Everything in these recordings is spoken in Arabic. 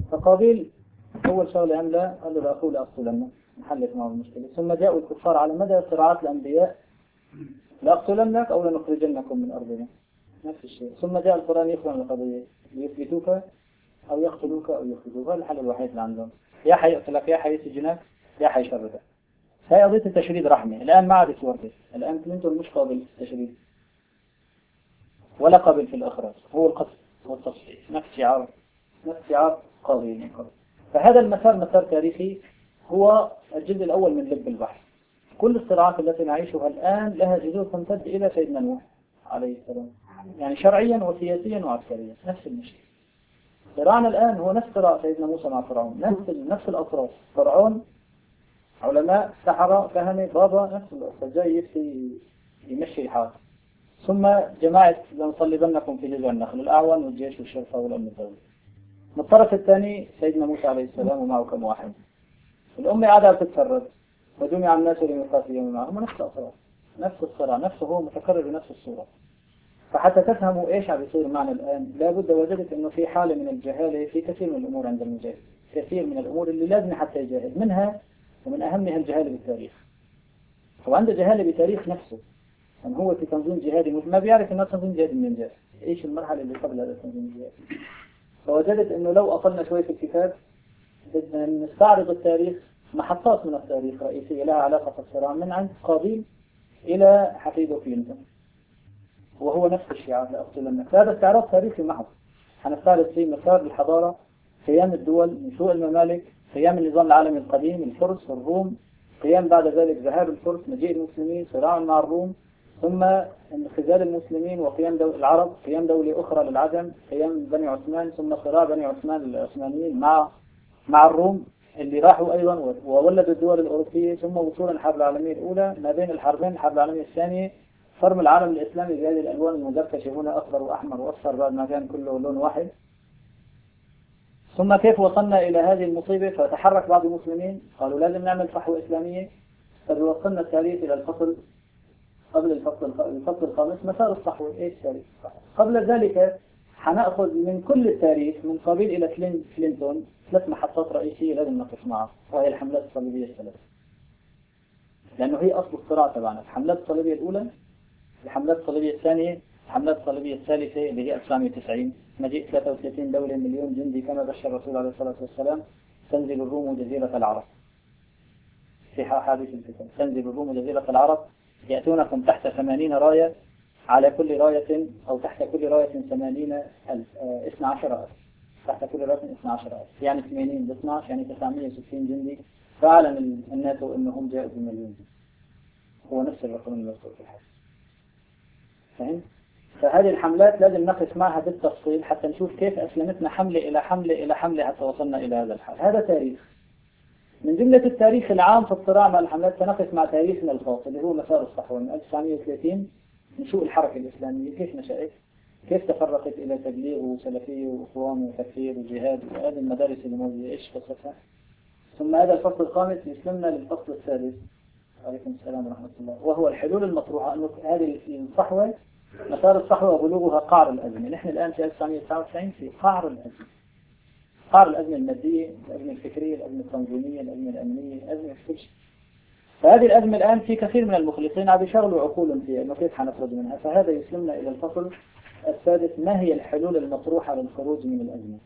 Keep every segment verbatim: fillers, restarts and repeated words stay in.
فقابيل أول شغلة عمله قال له لأخوه لأقتلنك، نحلت معه المشكلة. ثم جاءوا الكفار على مدى صراعات الأنبياء لأقتلنك أو لنخرجنكم من أرضنا، نفس الشيء. ثم جاء القرآن يخبر القضية، يثبتوك أو يقتلوك أو يخرجوك، هذا الحل الوحيد اللي عندهم، يا حيقتلك يا حيسجنك يا حيشردك. هي قضية التشريد رحمة. الآن ما عاد في وقته، الآن كلينتون مش قابل في التشريد ولا قابل في الإخراج، هو القتل والتصفية، نفس شعار نفس شعار قاضي من قبل. فهذا المسار مسار تاريخي، هو الجزء الأول من لب البحث. كل الصراعات التي نعيشها الآن لها جذور تمتد إلى سيدنا نوح عليه السلام، يعني شرعيا وسياسيا وعسكريا نفس المشكلة. صراعنا الآن هو نفس صراع سيدنا موسى مع فرعون، نفس نفس الأطراف، فرعون علماء سحرة كهنة بابا، نفس الأطراف جاي يفتي يمشي الحال. ثم جماعة لنصلبنكم في جذع النخل، الأعوان والجيش والشرطة والأمن الدولي. من الطرف الثاني سيدنا موسى عليه السلام ومعه كم واحد. الأمة قاعدة بتتفرد وجمع الناس لميقات يوم معهم، نفس الأطراف نفس الصراع، نفسه هو متكرر بنفس الصورة. فحتى تفهموا إيش عم يصير معنا الآن لابد وجدت إنه في حالة من الجهالة في كثير من الأمور عند المجاهد، كثير من الأمور اللي لازم حتى يجاهد منها، ومن أهمها الجهالة بالتاريخ. هو عنده جهالة بتاريخ نفسه، يعني هو في تنظيم جهادي ما بيعرف إنه تنظيم جهادي من جهة إيش المرحلة اللي قبل هذا التنظيم الجهادي. فوجدت إنه لو أطلنا شوي في الكتاب بدنا نستعرض التاريخ، محطات من التاريخ رئيسية لها علاقة في الصراع من عند قابيل إلى حفيده كلينتون، وهو نفس الشيعة لأقتلنك. هذا استعراض تاريخي محض، هنستعرض فيه مسار الحضارة، قيام الدول، نشوء الممالك، قيام النظام العالمي القديم، الفرس والروم، قيام بعد ذلك ذهاب الفرس، مجيء المسلمين، صراع مع الروم، ثم انخزال المسلمين وقيام دولة العرب، قيام دولة أخرى للعجم، قيام بني عثمان، ثم صراع بني عثمان العثمانيين مع مع الروم اللي راحوا أيضا وولدوا الدول الأوروبية، ثم وصول الحرب العالمية الأولى، ما بين الحربين الحرب العالمية الثانية، فرم العالم الإسلامي بهذه الألوان المدركشة، هنا أخضر وأحمر وأصفر بعد ما كان كله لون واحد. ثم كيف وصلنا إلى هذه المصيبة؟ فتحرك بعض المسلمين قالوا لازم نعمل صحوة إسلامية، فبيوصلنا التاريخ إلى الفصل قبل الفصل الفصل الخامس، مسار الصحوة. إيش تاريخ الصحوة؟ قبل ذلك حنأخذ من كل التاريخ من قابيل إلى كلينتون ثلاث محطات رئيسية لازم نقف معها، وهي الحملات الصليبية الثلاث، لأنه هي أصل الصراع تبعنا. الحملات الصليبية الأولى، الحملات الصليبية الثانية، الحملات الصليبية الثالثة اللي هي ألف وتسعمئة وتسعين، مجيء ثلاثة وثلاثين دولة مليون جندي كما بشر الرسول عليه الصلاة والسلام، تنزل الروم جزيرة العرب في حادث الفتن، تنزل الروم جزيرة العرب يأتونكم تحت ثمانين راية، على كل راية أو تحت كل راية ثمانين ألف، اثنى عشر ألف، تحت كل راية اثنى عشر ألف، يعني ثمانين باثنى عشر يعني تسعمئة وستين جندي. فأعلن الناتو أنهم جاءوا بمليون، هو نفس الرقم المذكور في الحديث. فهم؟ فهذه الحملات لازم نقف معها بالتفصيل حتى نشوف كيف أسلمتنا حملة إلى حملة إلى حملة حتى وصلنا إلى هذا الحال. هذا تاريخ. من جملة التاريخ العام في الصراع مع الحملات سنقف مع تاريخنا الخاص اللي هو مسار الصحوة من ألف وتسعمئة وثلاثين، نشوء الحركة الإسلامية كيف نشأت، كيف تفرقت إلى تبليغ وسلفية وإخوان وتكفير وجهاد وهذه المدارس اللي موجودة إيش قصتها. ثم هذا الفصل الخامس يسلمنا للفصل الثالث، عليكم السلام ورحمة الله، وهو الحلول المطروحة. أنه هذه الصحوة مسار الصحوة وبلوغها قعر الأزمة. نحن الآن في ألف وتسعمئة وتسعة وتسعين في قعر الأزمة، قعر الأزمة المادية، الأزمة الفكرية، الأزمة التنظيمية، الأزمة الأمنية، الأزمة في كل شيء. فهذه الأزمة الآن في كثير من المخلصين عم يشغلوا عقولهم فيها إنه كيف حنخرج منها. فهذا يسلمنا إلى الفصل السادس، ما هي الحلول المطروحة للخروج من الأزمة.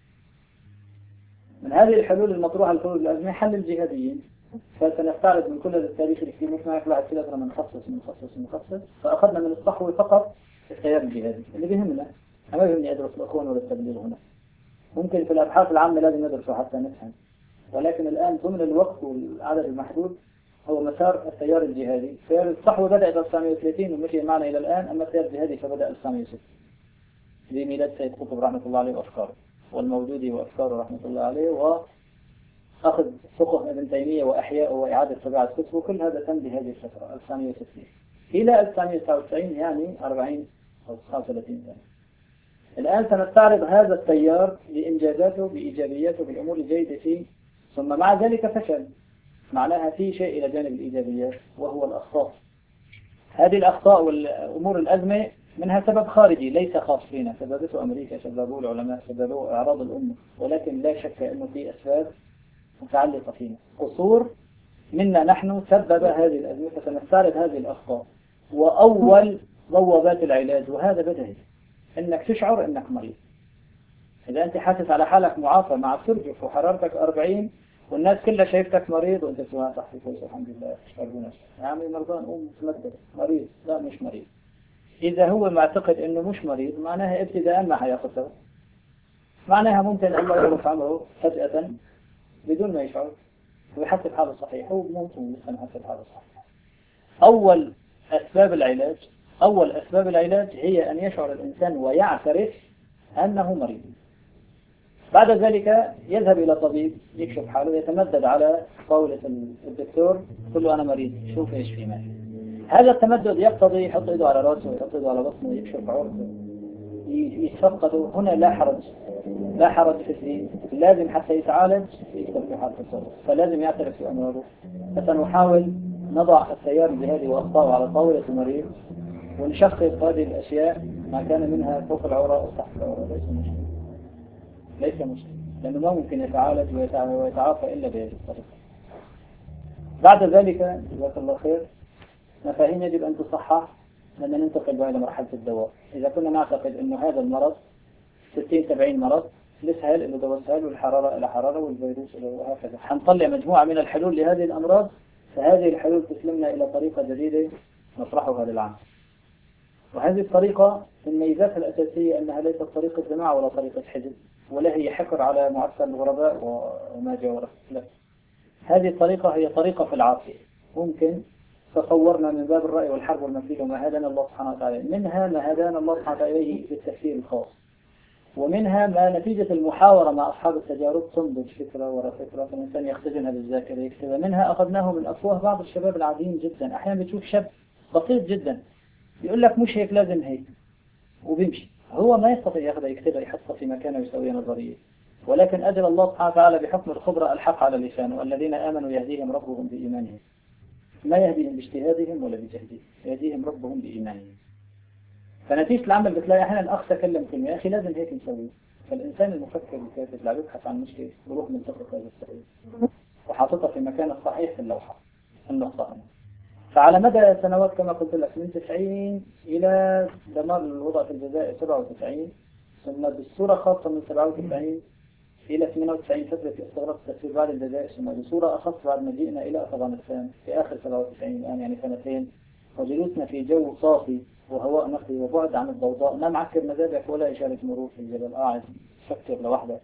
من هذه الحلول المطروحة للخروج من الأزمة حل الجهاديين. فسنستعرض من كل التاريخ اللي فيه مش معك بعد كده من نخصص من نخصص من نخصص. فأخذنا من الصحوة فقط التيار الجهادي اللي بيهمنا، ما بيهمني أدرس الأخوان ولا التبليغ هنا، ممكن في الأبحاث العامة لازم ندرسه حتى نفهم، ولكن الآن ضمن الوقت والعدد المحدود هو مسار التيار الجهادي. تيار الصحوة بدأ ألف وتسعمئة وثلاثين ومشي معنا إلى الآن، أما التيار الجهادي فبدأ ألف وتسعمئة وستة بميلاد سيد قطب رحمة الله عليه وأفكاره، والموجودي وأفكاره رحمة الله عليه، وأخذ فقه ابن تيمية وأحياء وإعادة طباعة كتبه. كل هذا تم بهذه الفترة ألف وتسعمئة وستين إلى ألف وتسعمئة وتسعة وتسعين، يعني أربعين أو تسعة وثلاثين سنة. الآن سنستعرض هذا التيار بإنجازاته بإيجابياته بالأمور الجيدة فيه، ثم مع ذلك فشل، معناها في شيء إلى جانب الإيجابيات وهو الأخطاء. هذه الأخطاء والأمور الأزمة منها سبب خارجي ليس خاص فينا، سببته أمريكا، سببه العلماء، سببه إعراض الأمة، ولكن لا شك أنه في أسباب متعلقة فينا، قصور منا نحن سبب هذه الأزمة، فسنستعرض هذه الأخطاء. وأول بوابات العلاج، وهذا بدهي، أنك تشعر أنك مريض. إذا أنت حاسس على حالك معافى مع ترجف وحرارتك أربعين والناس كلها شايفتك مريض وأنت تسمع صحتي كويس الحمد لله اشتغلوا نفسك يا عمي مرضان قوم تمدد مريض، لا مش مريض. إذا هو معتقد أنه مش مريض معناها ابتداء ما حياخذ دواء، معناها ممكن الله يعرف عمره فجأة بدون ما يشعر ويحسب حاله صحيح، هو ممكن لسه يحسب حاله صحيح. أول أسباب العلاج أول أسباب العلاج هي أن يشعر الإنسان ويعترف أنه مريض. بعد ذلك يذهب إلى طبيب يكشف حاله، يتمدد على طاولة الدكتور يقول له أنا مريض شوف إيش في معي. هذا التمدد يقتضي يحط إيده على رأسه، يحط إيده على بطنه، يكشف عورته، يتفقده. هنا لا حرج، لا حرج في الدين، لازم حتى يتعالج يكتب في حالة الصدر، فلازم يعترف بأمراضه. فسنحاول نضع السيار بهذه وأخطاء على طاولة المريض ونشخص هذه الأشياء ما كان منها فوق العورة أو تحت العورة. ليس مشكلة، ليس مشكلة، لأنه ما ممكن يتعالج ويتعافى إلا بهذه الطريقة. بعد ذلك جزاك الله خير، مفاهيم يجب أن تصحح لأن ننتقل بها إلى مرحلة الدواء. إذا كنا نعتقد أنه هذا المرض ستين سبعين مرض، الإسهال إلى دواء سهل، والحرارة إلى حرارة، والفيروس إلى وهكذا، حنطلع مجموعة من الحلول لهذه الأمراض، فهذه الحلول تسلمنا إلى طريقة جديدة نطرحها للعام. وهذه الطريقة من ميزاتها الأساسية أنها ليست طريقة جماعة ولا طريقة حزب، ولا هي حكر على معسكر الغرباء وما جاوره، لا. هذه الطريقة هي طريقة في العافية. ممكن تصورنا من باب الرأي والحرب والمثيل وما هدانا الله سبحانه وتعالى، منها ما هدانا الله سبحانه وتعالى إليه في التفسير الخاص، ومنها ما نتيجة المحاورة مع أصحاب التجارب تنضج فكرة وراء فكرة، فالإنسان يختزنها بالذاكرة يكتبها. منها أخذناه من أفواه بعض الشباب العاديين جدا. أحيانا بتشوف شاب بسيط جدا يقول لك مش هيك لازم هيك وبيمشي، هو ما يستطيع ياخذها يكتبها يحطها في مكانه ويسوي نظرية، ولكن أجل الله سبحانه وتعالى بحكم الخبرة الحق على لسانه. الذين آمنوا يهديهم ربهم بإيمانهم، ما يهديهم باجتهادهم ولا بجهدهم، يهديهم ربهم بإيمانهم. فنتيجة العمل بتلاقي أحيانا أخ تكلم كلمة يا أخي لازم هيك نسوي، فالإنسان المفكر الكاتب لا يبحث عن مشكلة بروح من تقص هذا السؤال وحاططها في مكان الصحيح في اللوحة النقطة هنا. فعلى مدى سنوات كما قلت لك من تسعين إلى دمار الوضع في الجزائر سبعة وتسعين، ثم بالصورة خاصة من سبعة وتسعين إلى ثمانية وتسعين فترة استغراق التسوير بعد الجزائر، ثم بصورة أخص بعد ما جئنا إلى أفغانستان في آخر سبعة وتسعين الآن يعني سنتين، وجلوسنا في جو صافي وهواء نقي وبعد عن الضوضاء، ما معكر مذابح ولا إشارة مرور في الجبل، قاعد فكر لوحده.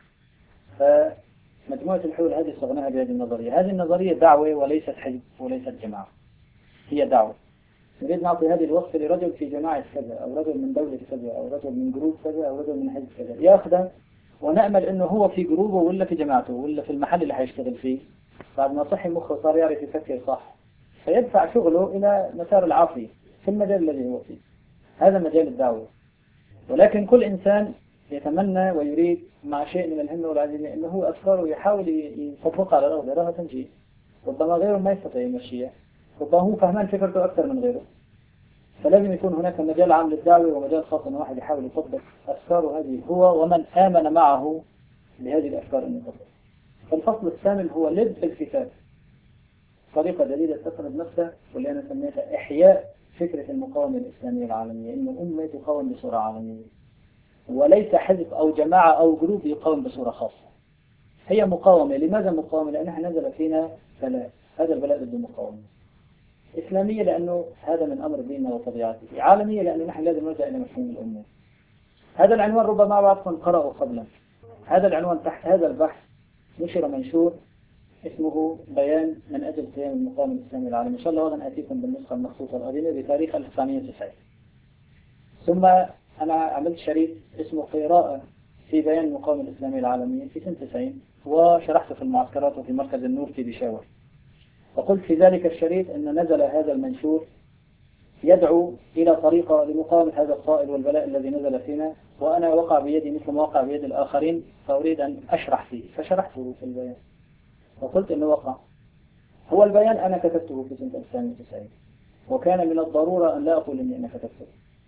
فمجموعة الحلول هذه صغناها بهذه النظرية. هذه النظرية دعوة وليست حزب وليست جماعة، هي دعوة. نريد نعطي هذه الوصفة لرجل في جماعة كذا، أو رجل من دولة كذا، أو رجل من جروب كذا، أو رجل من حزب كذا، ياخذها ونأمل إنه هو في جروبه ولا في جماعته ولا في المحل اللي حيشتغل فيه، بعد ما صحي مخه صار يعرف يفكر صح، فيدفع شغله إلى مسار العافية في المجال الذي هو فيه. هذا مجال الدعوة. ولكن كل إنسان يتمنى ويريد مع شيء من الهمة والعزيمة إنه هو أفكاره يحاول يطبقها على الأرض، يراها تنجي. ربما غيره ما يستطيع يمشيها، ربما هو فهمان فكرته أكثر من غيره، فلازم يكون هناك مجال عام للدعوة ومجال خاص أن واحد يحاول يطبق أفكاره هذه هو ومن آمن معه بهذه الأفكار أن يطبق. فالفصل الثامن هو لب الكتاب، طريقة جديدة تسرد نفسها واللي أنا سميتها إحياء فكرة المقاومة الإسلامية العالمية، إن الأمة تقاوم بصورة عالمية وليس حزب أو جماعة أو جروب يقاوم بصورة خاصة. هي مقاومة. لماذا مقاومة؟ لأن احنا نزل فينا بلاء، هذا البلاء بده مقاومة. إسلامية لأنه هذا من أمر ديننا وطبيعته. عالمية لأنه نحن لازم نرجع إلى مفهوم الأمة. هذا العنوان ربما بعضكم قرأه قبلا. هذا العنوان تحت هذا البحث نشر منشور اسمه بيان من أجل قيام المقاومة الإسلامية العالمية. إن شاء الله غدا آتيكم بالنسخة المخصوصة القديمة بتاريخ ألف وتسعمئة وتسعين. ثم أنا عملت شريط اسمه قراءة في بيان المقاومة الإسلامية العالمية في سنة تسعين، وشرحته في المعسكرات وفي مركز النور في بيشاور. وقلت في ذلك الشريط أن نزل هذا المنشور يدعو إلى طريقة لمقاومة هذا الطائل والبلاء الذي نزل فينا، وأنا وقع بيدي مثل ما وقع بيد الآخرين، فأريد أن أشرح فيه، فشرحته في البيان وقلت أنه وقع. هو البيان أنا كتبته في سنة ألف وتسعمئة وتسعين، وكان من الضرورة أن لا أقول إني أنا كتبته،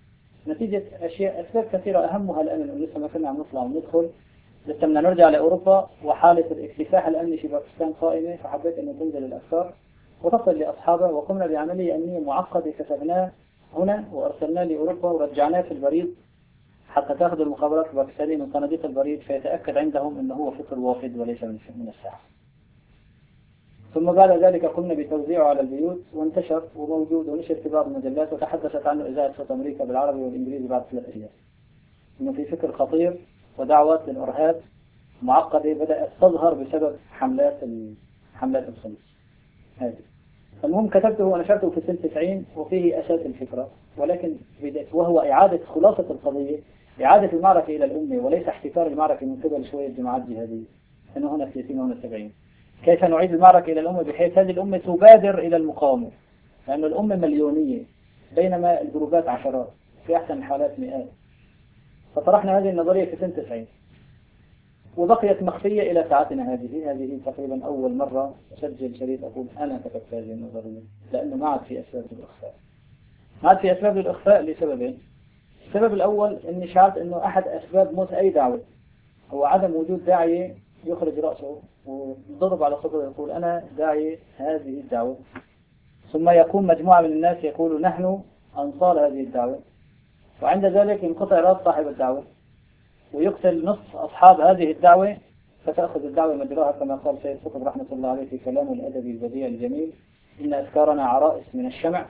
نتيجة أشياء أسباب كثيرة أهمها الأمن، ولسه ما كنا عم نطلع وندخل، لسه بدنا نرجع لأوروبا وحالة الاكتساح الأمني في باكستان قائمة، فحبيت أن تنزل الأفكار وتصل لأصحابها، وقمنا بعملية أمنية معقدة كتبناه هنا وأرسلناه لأوروبا ورجعناه في البريد حتى تأخذ المخابرات الباكستانية من صناديق البريد فيتأكد عندهم أنه هو فطر وافد وليس من الساحة. ثم بعد ذلك قمنا بتوزيعه على البيوت وانتشر وموجود ونشر في بعض المجلات، وتحدثت عنه إذاعة صوت أمريكا بالعربي والإنجليزي بعد ثلاث أيام. إنه في فكر خطير ودعوات للإرهاب معقدة بدأت تظهر بسبب حملات حملات الخليج هذه. المهم كتبته ونشرته في سنة تسعين وفيه أساس الفكرة، ولكن وهو إعادة خلاصة القضية، إعادة المعركة إلى الأمة وليس احتكار المعركة من قبل شوية جماعات جهادية، إنه هنا ثلاثين وهنا سبعين. كيف نعيد المعركة إلى الأمة بحيث هذه الأمة تبادر إلى المقاومة، لأن الأمة مليونية بينما الجروبات عشرات في أحسن الحالات مئات. فطرحنا هذه النظرية في سنة تسعين وبقيت مخفية إلى ساعتنا هذه. هذه تقريبا أول مرة أسجل شريط أقول أنا كتبت هذه النظرية، لأنه ما عاد في أسباب للإخفاء. ما عاد في أسباب للإخفاء لسببين. السبب الأول أني شعرت أنه أحد أسباب موت أي دعوة هو عدم وجود داعية يخرج رأسه ويضرب على صدره ويقول أنا داعي هذه الدعوة، ثم يقوم مجموعة من الناس يقولوا نحن أنصار هذه الدعوة، وعند ذلك ينقطع رأس صاحب الدعوة ويقتل نصف أصحاب هذه الدعوة، فتأخذ الدعوة مجراها كما قال سيد قطب رحمة الله عليه في كلامه الأدبي البديع الجميل: إن أفكارنا عرائس من الشمع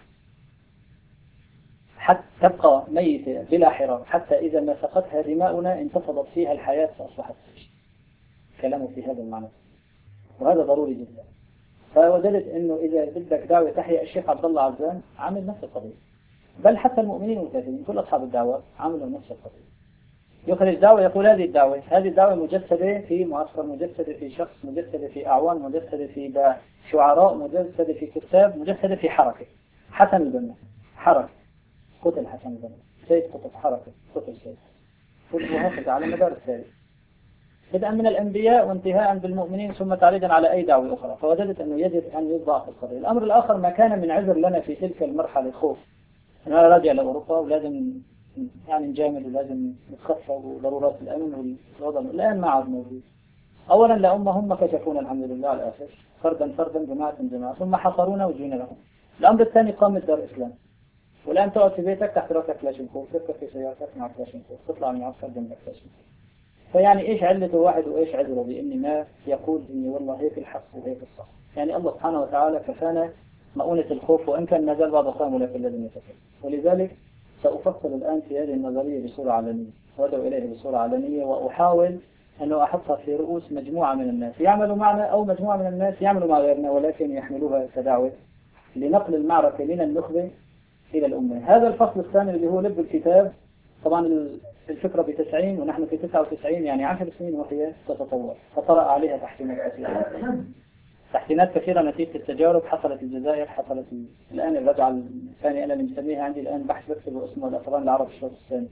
حتى تبقى ميتة بلا حراك، حتى إذا ما سقتها دماؤنا انتفضت فيها الحياة فأصبحت سجن. كلامه في هذا المعنى، وهذا ضروري جدا. فوجدت أنه إذا بدك دعوة تحيا، الشيخ عبد الله عزام عامل نفس القضية، بل حتى المؤمنين والكافرين كل أصحاب الدعوة عملوا نفس القضية. يخرج دعوة يقول هذه الدعوة هذه الدعوة مجسدة في معسكر، مجسدة في شخص، مجسدة في أعوان، مجسدة في شعراء، مجسدة في كتاب، مجسدة في حركة. حسن البنا حركة، قتل حسن البنا. سيد قطب حركة، قتل سيد، وهكذا على مدار التاريخ، بدءا من الأنبياء وانتهاء بالمؤمنين ثم تعريضا على أي دعوة أخرى. فوجدت أنه يجب أن يوضع في القضية. الأمر الآخر ما كان من عذر لنا في تلك المرحلة خوف. أنا راجع لأوروبا ولازم يعني نجامل ولازم نتخفى وضرورات الأمن والوضع الآن ما عاد موجود. أولا لأم هم كشفونا الحمد لله على الآخر فردا فردا جماعة جماعة، ثم حصرونا وجينا لهم. الأمر الثاني قامت دار الإسلام، والآن تقعد في بيتك تحت راسك كلاشينكوف، تركب في سيارتك مع كلاشينكوف، تطلع من عسكر جنبك كلاشينكوف. فيعني إيش علة واحد وإيش عذره بإني ما يقول إني والله هيك الحق وهيك الصح؟ يعني الله سبحانه وتعالى كفانا مؤونة الخوف، وإن كان ما زال بعض أخوانه لكن لازم يتكلم. ولذلك سأفصل الآن في هذه النظرية بصورة علنية وأدعو إليه بصورة علنية، وأحاول أنه أحطها في رؤوس مجموعة من الناس يعملوا معنا أو مجموعة من الناس يعملوا مع غيرنا، ولكن يحملوها كدعوة لنقل المعركة من النخبة إلى الأمة. هذا الفصل الثاني اللي هو لب الكتاب. طبعا الفكرة بتسعين ونحن في تسعة وتسعين، يعني عشر سنين وهي تتطور، فطرأ عليها تحسينات كثيرة تحسينات كثيرة نتيجة التجارب. حصلت الجزائر، حصلت الآن الرجعة الثانية أنا اللي مسميها عندي الآن بحث بكتبه اسمه الأطران العرب الشوط الثاني.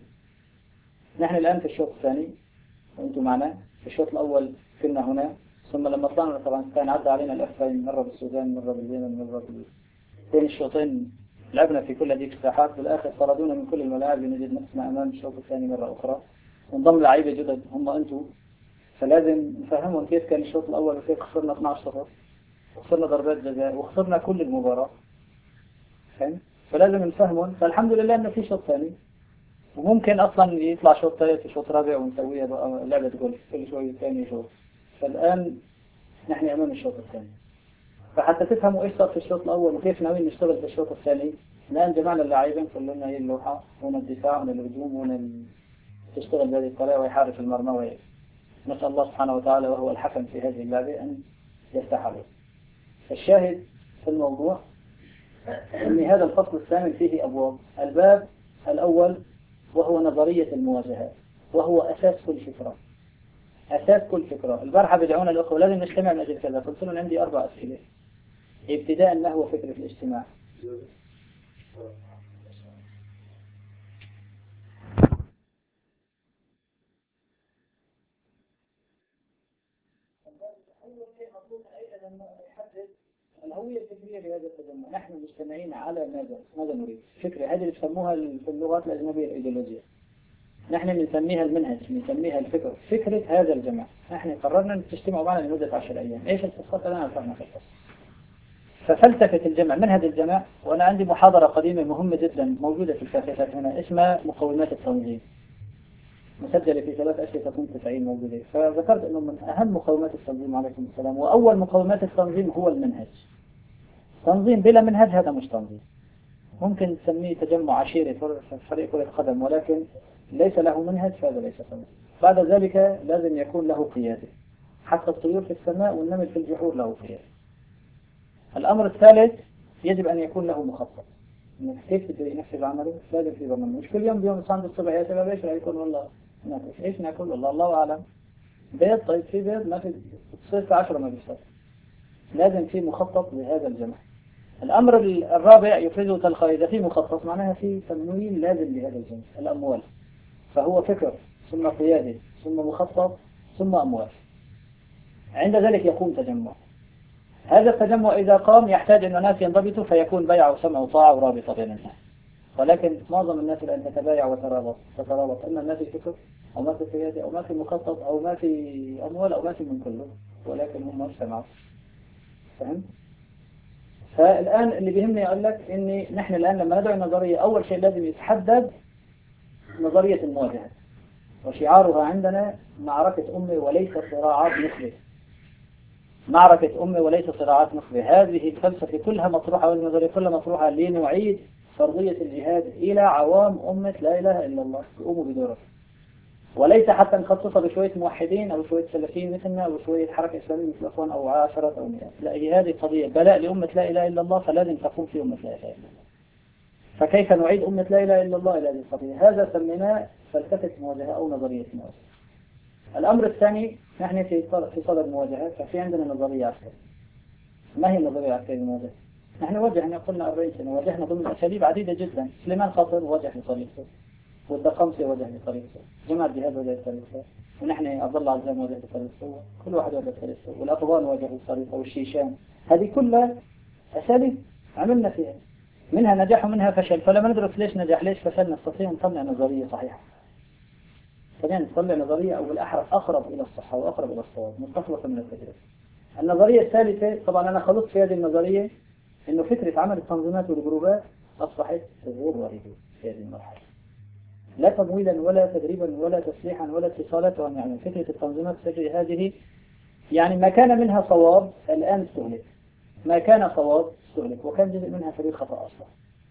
نحن الآن في الشوط الثاني وأنتم معنا. في الشوط الأول كنا هنا، ثم لما طلعنا طبعا كان عدى علينا الأخفين، مرة بالسودان مرة باليمن مرة بال... بين الشوطين لعبنا في كل هذه الساحات. بالآخر طردونا من كل الملاعب لنجد نفسنا أمام الشوط الثاني مرة أخرى، ونضم لعيبة جدد هم أنتم. فلازم نفهمهم كيف كان الشوط الأول وكيف خسرنا اثني عشر صفر وخسرنا ضربات جزاء وخسرنا كل المباراة. فهم؟ فلازم نفهمهم. فالحمد لله إنه في شوط ثاني، وممكن أصلا يطلع شوط ثالث وشوط رابع ونسويها بقى لعبة جولف كل شوي ثاني شوط. فالآن نحن أمام الشوط الثاني. فحتى تفهموا إيش صار في الشوط الأول وكيف ناويين نشتغل في الشوط الثاني، الآن جمعنا اللاعبين كلنا هي اللوحة، هنا الدفاع هنا الهجوم هنا تشتغل بهذه الطريقة ويحارس المرمى وهيك. نسأل الله سبحانه وتعالى وهو الحكم في هذه اللعبة أن يفتح عليه. الشاهد في الموضوع أن هذا الفصل الثامن فيه أبواب. الباب الأول وهو نظرية المواجهات، وهو أساس كل فكرة. أساس كل فكرة. البارحة بدعونا الأخوة لازم نجتمع من أجل كذا، قلت لهم عندي أربع أسئلة. ابتداء ما هو فكرة الاجتماع؟ الهوية الفكرية لهذا التجمع، نحن مجتمعين على ماذا؟ ماذا نريد؟ فكرة، هذه اللي بسموها في اللغات الأجنبية الإيديولوجيا. نحن بنسميها المنهج، بنسميها الفكر، فكرة هذا الجماعة. نحن قررنا أن تجتمعوا معنا لمدة عشر أيام. إيش القصة؟ الآن أفهمنا في القصة. ففلسفة الجمع، منهج الجمع. وأنا عندي محاضرة قديمة مهمة جدا موجودة في الكافيهات هنا اسمها مقومات التنظيم، مسجلة في ثلاث أشرطة اثنين وتسعين موجودة. فذكرت أنه من أهم مقومات التنظيم عليكم السلام، وأول مقومات التنظيم هو المنهج. تنظيم بلا منهج هذا مش تنظيم. ممكن تسميه تجمع عشيري فريق كرة قدم، ولكن ليس له منهج فهذا ليس تنظيم. بعد ذلك لازم يكون له قيادة، حتى الطيور في السماء والنمل في الجحور له قيادة. الأمر الثالث يجب أن يكون له مخطط. كيف بده ينفذ عمله؟ لازم في برنامج. مش كل يوم بيوم صعد الصبح يا شباب ايش راح يكون والله ناكل، ايش ناكل والله الله أعلم. بيض، طيب في بيض ما في، تصير في عشرة ما بيصير. لازم في مخطط لهذا الجمع. الأمر الرابع يفرزه تلقائي، إذا في مخطط معناها في تمويل لازم لهذا الجمع، الأموال. فهو فكر ثم قيادة ثم مخطط ثم أموال. عند ذلك يقوم تجمع. هذا التجمع إذا قام يحتاج أن الناس ينضبطوا، فيكون بيع وسمع وطاعة ورابطة بين الناس. ولكن معظم الناس الآن تتبايع وترابط تترابط إما ما في فكر أو ما في قيادة أو ما في مخطط أو ما في أموال أو ما في من كله، ولكن هم ما سمعوا. فهم؟ فالآن اللي بيهمني أقول لك إني نحن الآن لما ندعو النظرية أول شيء لازم يتحدد نظرية المواجهة، وشعارها عندنا معركة أمة وليس صراعات نخبة. معركة أمة وليس صراعات نخبة. هذه الفلسفة كلها مطروحة والنظرية كلها مطروحة لنعيد فرضية الجهاد إلى عوام أمة لا إله إلا الله يقوموا بدورها، وليس حتى نخصصها بشوية موحدين أو شوية سلفيين مثلنا أو شوية حركة إسلامية مثل أخوان أو عشرات أو مئات. لا، هي هذه قضية بلاء لأمة لا إله إلا الله، فلازم تقوم في أمة لا إله إلا الله. فكيف نعيد أمة لا إله إلا الله إلى هذه القضية؟ هذا سميناه فلسفة مواجهة أو نظرية مواجهة. الأمر الثاني، نحن في في صدد المواجهة، ففي عندنا نظرية عسكرية. ما هي النظرية العسكرية المواجهة؟ نحن واجهنا قلنا أربعين سنة، واجهنا ضمن أساليب عديدة جدا. سليمان خاطر واجه بطريقته، والدقمسي واجه بطريقته، جماعة جهاد واجه بطريقته، ونحن أضل عزام واجه بطريقته، كل واحد واجه بطريقته، والأفغان واجه بطريقته، والشيشان. هذه كلها أساليب عملنا فيها، منها نجاح ومنها فشل. فلما ندرس ليش نجح ليش فشل نستطيع نطلع نظرية صحيحة. خلينا نطلع نظرية أو بالأحرى أقرب إلى الصحة وأقرب إلى الصواب مستخلصة من التجربة. النظرية الثالثة، طبعا أنا خلصت في هذه النظرية إنه فكرة عمل التنظيمات والجروبات أصبحت غير واردة في هذه المرحلة، لا تمويلا ولا تدريبا ولا تسليحا ولا اتصالات. يعني فكرة التنظيمات السرية هذه يعني ما كان منها صواب الآن استهلك، ما كان صواب استهلك، وكان جزء منها فريق خطأ أصلا.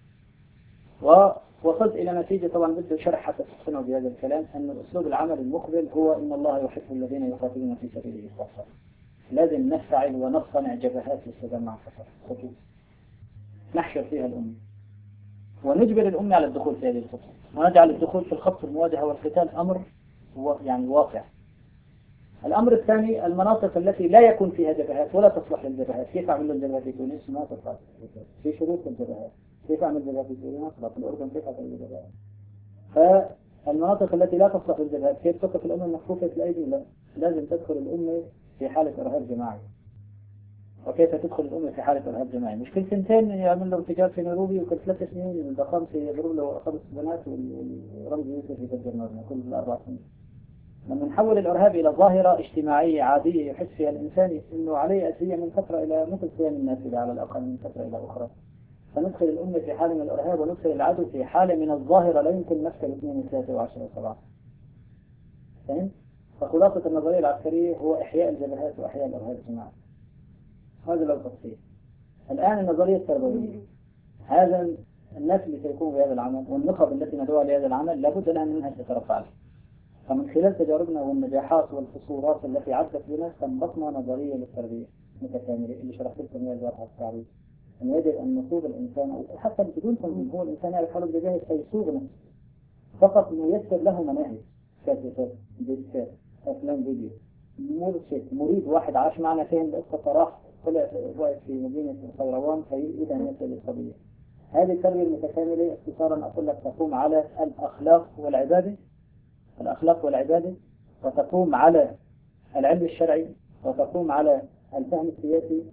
ووصلت إلى نتيجة، طبعا بدي شرح حتى تقتنعوا بهذا الكلام، أن أسلوب العمل المقبل هو إن الله يحب الذين يقاتلون في سبيله صفا. لازم نفعل ونصنع جبهات للتجمع فقط، خطوط نحشر فيها الأمة ونجبر الأمة على الدخول في هذه الخطوط، ونجعل الدخول في الخط المواجهة والقتال أمر يعني واقع. الأمر الثاني، المناطق التي لا يكون فيها جبهات ولا تصلح للجبهات، كيف أعمل الجبهات في تونس؟ ما تصلح في شروط للجبهات. كيف أعمل جبهات في سوريا؟ ما في الأردن كيف أعمل الجبهات؟ فالمناطق التي لا تصلح للجبهات كيف تقف الأمة مكفوفة الأيدي؟ لا، لازم تدخل الأمة في حالة إرهاب جماعي. وكيف تدخل الأمة في حالة إرهاب جماعي؟ مش كل سنتين يعمل له ارتجال في نيروبي، وكل ثلاث سنين الدقامسي يضرب له خمس بنات والرمز يوسف يفجر نارنا كل أربع سنين. لما نحول الإرهاب إلى ظاهرة اجتماعية عادية يحس فيها الإنسان إنه عليه أسية من فترة إلى مثل صيام النافلة على الأقل من فترة إلى أخرى، فندخل الأمة في حالة من الإرهاب وندخل العدو في حالة من الظاهرة لا يمكن نفسه الاثنين وثلاثة وعشرة وسبعة. فهم؟ فخلاصة النظرية العسكرية هو إحياء الجبهات وإحياء الإرهاب الجماعي. هذا لو تفصيل. الآن النظرية التربوية، هذا الناس اللي سيقوموا بهذا العمل والنخب التي ندعوها لهذا العمل لابد لها من منهج تتربى عليه. فمن خلال تجاربنا والنجاحات والخسورات التي عدت بنا استنبطنا نظرية للتربية متكاملة اللي شرحت لكم اياها بارها التعريف. أن يجب أن نصوغ الإنسان حتى بدون تنظيم، هو الإنسان يعرف حاله بجاهز فيصوغ نفسه، فقط نيسر له مناهج كاتبات ديسكات أفلام فيديو مرشد مريد. واحد عاش معنا فهم القصة راح طلع واقف في مدينة الخيروان فيريد أن يصل للقضية. هذه التربية المتكاملة اختصارا أقول لك تقوم على الأخلاق والعبادة، الأخلاق والعبادة، وتقوم على العلم الشرعي، وتقوم على الفهم السياسي،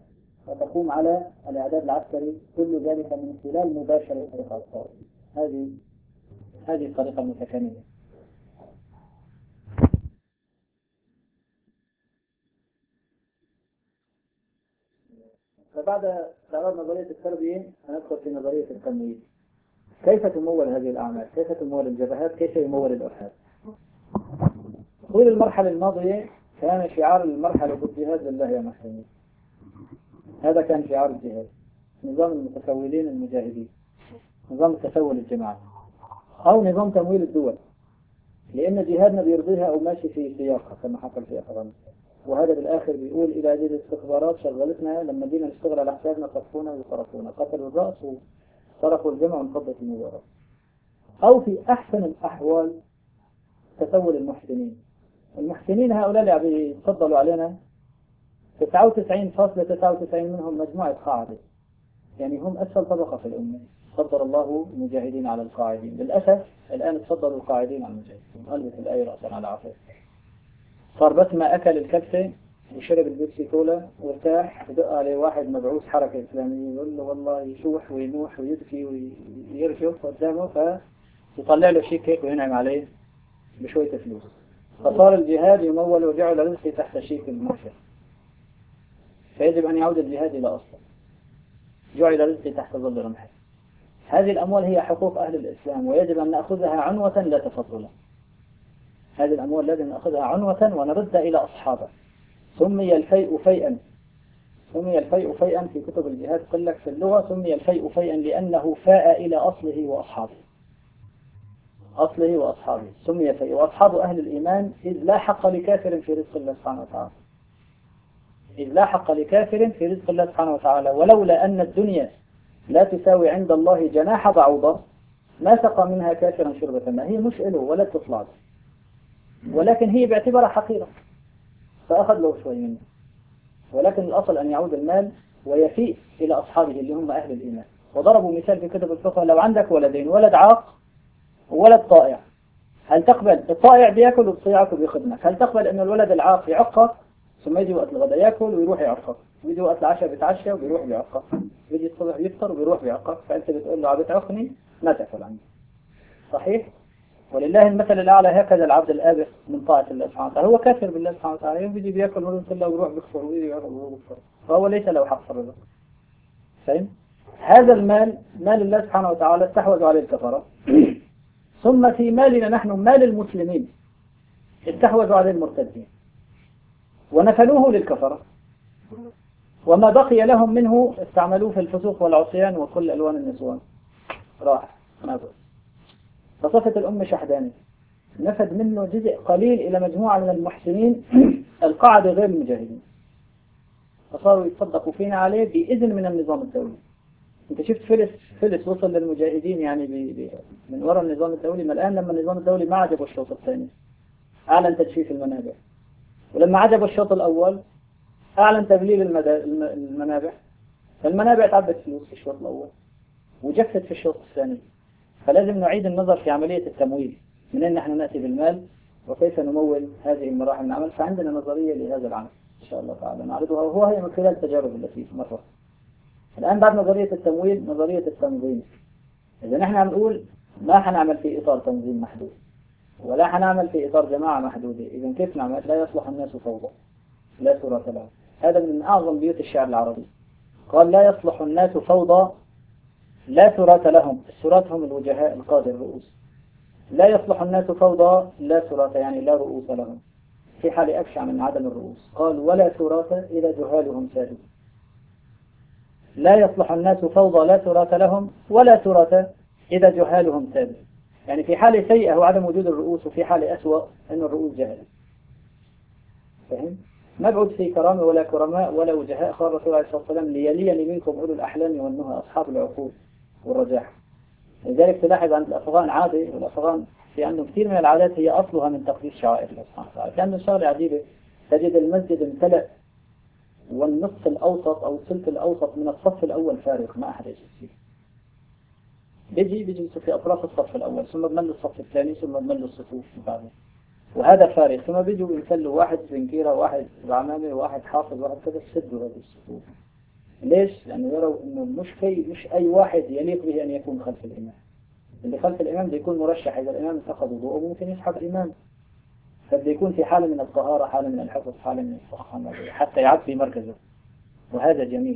وتقوم على الإعداد العسكري، كل ذلك من خلال مباشرة الطريقة الصوتية. هذه هذه الطريقة المتكاملة. فبعد استعراض نظرية التربية هندخل في نظرية التمويل. كيف تمول هذه الأعمال؟ كيف تمول الجبهات؟ كيف يمول الإرهاب؟ طول المرحلة الماضية كان شعار المرحلة بالجهاد لله يا محسنين. هذا كان شعار الجهاد، نظام المتسولين المجاهدين، نظام التسول الجماعي، أو نظام تمويل الدول، لأن جهادنا بيرضيها أو ماشي في سياقها كما حصل في أفغانستان. وهذا بالآخر بيقول إلى هذه الاستخبارات شغلتنا لما جينا نشتغل على حسابنا صرفونا وصرفونا، قتلوا الرأس وصرفوا الجمع وانفضت المباراة. أو في أحسن الأحوال تسول المحسنين. المحسنين هؤلاء اللي عم يتفضلوا علينا تسعة وتسعين فاصلة تسعة وتسعين منهم مجموعة قاعدة، يعني هم أسفل طبقة في الأمة. فضل الله المجاهدين على القاعدين. للأسف الآن تفضلوا القاعدين على المجاهدين. قلبت الآية رأسا على عقب. صار بس ما أكل الكبسة وشرب البيبسي كولا وارتاح يدق عليه واحد مبعوث حركة إسلامية يقول له والله يشوح وينوح ويبكي ويرجف قدامه، فيطلع له شيك هيك وينعم عليه بشوية فلوس. فصار الجهاد يمول وجعل رزقي تحت شيك المحشر. فيجب أن يعود الجهاد إلى أصله. جعل رزقي تحت ظل رمحه. هذه الأموال هي حقوق أهل الإسلام ويجب أن نأخذها عنوة لا تفضلا. هذه الأموال لازم نأخذها عنوة ونردها إلى أصحابها. سمي الفيء فيئا سمي الفيء فيئا في كتب الجهاد، قل لك في اللغة سمي الفيء فيئا لأنه فاء إلى أصله وأصحابه. أصله وأصحابه سمي فيء. وأصحاب أهل الإيمان إذ لا حق لكافر في رزق الله سبحانه وتعالى. إذ لا حق لكافر في رزق الله سبحانه وتعالى. ولولا أن الدنيا لا تساوي عند الله جناح بعوضة ما سقى منها كافرا شربة ماء. هي مش له ولا تطلع له، ولكن هي باعتبارها حقيرة فأخذ له شوي منه. ولكن الأصل أن يعود المال ويفيء إلى أصحابه اللي هم أهل الإيمان. وضربوا مثال في كتب الفقه: لو عندك ولدين، ولد عاق وولد طائع، هل تقبل الطائع بياكل وبيطيعك وبيخدمك، هل تقبل أن الولد العاق يعقق ثم يجي وقت الغداء ياكل ويروح يعقق، ويجي وقت العشاء بيتعشى وبيروح بيعقق، ويجي الصبح يفطر وبيروح بيعقق، فأنت بتقول له عم بتعقني ما تأكل عني؟ صحيح؟ ولله المثل الأعلى. هكذا العبد الآبق من طاعة الله سبحانه وتعالى هو كافر بالله سبحانه وتعالى، يوم بيجي بياكل مرة الله ويروح بيكفر ويجي يعقق ويروح بيكفر، فهو ليس له حق في الرزق. فهم؟ هذا المال مال الله سبحانه وتعالى استحوذوا عليه الكفرة. ثم في مالنا نحن مال المسلمين استحوذوا عليه المرتدين ونفلوه للكفرة، وما بقي لهم منه استعملوه في الفسوق والعصيان وكل ألوان النسوان. راح ما بقى. فصفة الأمة شحداني، نفد منه جزء قليل إلى مجموعة من المحسنين القاعدة غير المجاهدين، فصاروا يتصدقوا فينا عليه بإذن من النظام الدولي. انت شفت فلس فلس وصل للمجاهدين يعني بي بي من وراء النظام الدولي. ما الآن لما النظام الدولي ما عجبه الشوط الثاني أعلن تجفيف المنابع، ولما عجبه الشوط الأول أعلن تبليل المنابع، فالمنابع تعبت فلوس في الشوط الأول وجفت في الشوط الثاني. فلازم نعيد النظر في عملية التمويل، من أين نحن نأتي بالمال وكيف نمول هذه المراحل من العمل. فعندنا نظرية لهذا العمل إن شاء الله تعالى نعرضها، وهو هي من خلال التجارب التي مرة. الآن بعد نظرية التمويل نظرية التنظيم. إذا نحن عم نقول ما حنعمل في إطار تنظيم محدود ولا حنعمل في إطار جماعة محدودة، إذا كيف نعمل؟ لا يصلح الناس فوضى لا ثراة لهم. هذا من أعظم بيوت الشعر العربي. قال لا يصلح الناس فوضى لا ثراة لهم. الثراة هم الوجهاء القادة الرؤوس. لا يصلح الناس فوضى لا ثراة يعني لا رؤوس لهم، في حال أبشع من عدم الرؤوس. قال ولا ثراة إذا جهالهم سادوا. لا يصلح الناس فوضى لا ثراة لهم ولا ثراة إذا جهالهم سادوا، يعني في حال سيئة وعدم وجود الرؤوس، وفي حال أسوأ أن الرؤوس جهلة. فهم؟ مبعد في كرامة ولا كرماء ولا وجهاء. قال الرسول عليه الصلاة والسلام ليليني منكم أولو الأحلام والنهى أصحاب العقول والرجاح. لذلك تلاحظ عند الأفغان عادة، والأفغان في عندهم كثير من العادات هي أصلها من تقديس شعائر الله سبحانه وتعالى. كان شغلة عجيبة، تجد المسجد امتلأ والنصف الأوسط أو الثلث الأوسط من الصف الأول فارغ ما أحد يجلس فيه. بيجي بيجلسوا في أطراف الصف الأول، ثم بمل الصف الثاني، ثم بمل الصفوف بعده، وهذا فارغ. ثم بيجوا يمثلوا واحد زنكيرة، واحد بعمامة، واحد حافظ، واحد كذا، سدوا هذه الصفوف. ليش؟ لأنه يروا أنه مش في مش أي واحد يليق به أن يكون خلف الإمام. اللي خلف الإمام ده يكون مرشح، إذا الإمام اتخذ وضوءه ممكن يسحب الإمام، فبده يكون في حالة من الطهارة، حالة من الحفظ، حالة من الصحة حتى يعطي مركزه، وهذا جميل.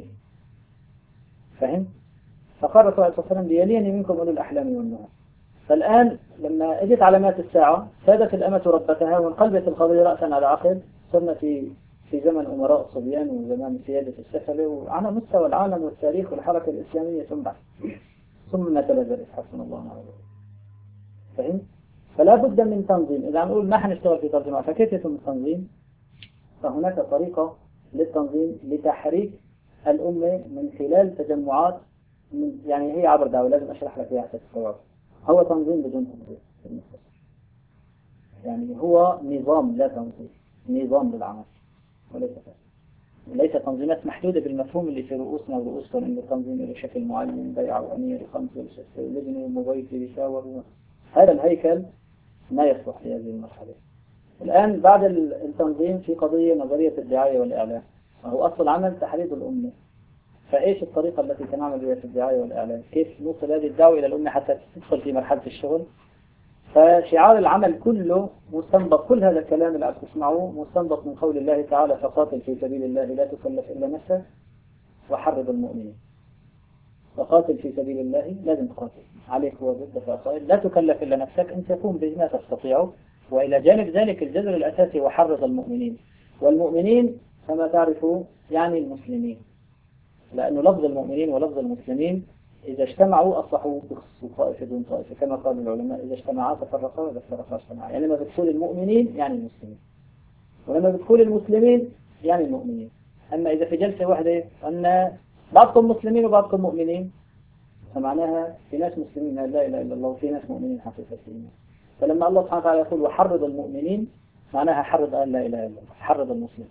فهم؟ فقال رسول الله صلى الله عليه وسلم ليليني منكم أولو الأحلام والنهى. فالآن لما اجت علامات الساعة سادت الأمة ربتها وانقلبت القضية رأسا على عقل. صرنا في في زمن أمراء الصبيان وزمان سيادة السفلة، وعلى مستوى العالم والتاريخ والحركة الإسلامية تنبع ثم ما تلذذ حسن الله ونعم الوكيل. فهمت؟ فلا بد من تنظيم. إذا عم نقول ما حنشتغل في ترجمة، فكيف يتم التنظيم؟ فهناك طريقة للتنظيم لتحريك الأمة من خلال تجمعات، من يعني هي عبر دعوة، لازم أشرح لك إياها حتى تستوعب. هو تنظيم بدون تنظيم بالمختصر، يعني هو نظام لا تنظيم، نظام للعمل وليس ليس تنظيمات محدودة بالمفهوم اللي في رؤوسنا ورؤوسهم، إن التنظيم له شكل معين، بيع وأمير خمسة لجنة ومبيت يشاور. هذا الهيكل ما يصلح في هذه المرحلة. الآن بعد التنظيم في قضية نظرية الدعاية والإعلام، وهو أصل العمل تحريض الأمة. فإيش الطريقة التي سنعمل بها في الدعاية والإعلام؟ كيف نوصل هذه الدعوة إلى الأمة حتى تدخل في مرحلة الشغل؟ فشعار العمل كله مستنبط، كل هذا الكلام اللي عم تسمعوه مستنبط من قول الله تعالى: فقاتل في سبيل الله لا تكلف إلا نفسك وحرض المؤمنين. فقاتل في سبيل الله، لازم تقاتل، عليك هو ضد فقائل، لا تكلف إلا نفسك، أنت تقوم بما تستطيعه. وإلى جانب ذلك الجذر الأساسي وحرض المؤمنين. والمؤمنين كما تعرفوا يعني المسلمين، لأنه لفظ المؤمنين ولفظ المسلمين إذا اجتمعوا أصبحوا بخصوص طائفة دون طائفة، كما قال العلماء: إذا اجتمعا تفرقا وإذا افترقا اجتمعا. يعني لما بتقول المؤمنين يعني المسلمين، ولما بتقول المسلمين يعني المؤمنين. أما إذا في جلسة واحدة أن بعضكم مسلمين وبعضكم مؤمنين، فمعناها في ناس مسلمين لا إله إلا الله وفي ناس مؤمنين حقيقيين. فلما الله سبحانه وتعالى يقول وحرض المؤمنين، معناها حرض أن لا إله إلا الله، حرض المسلمين،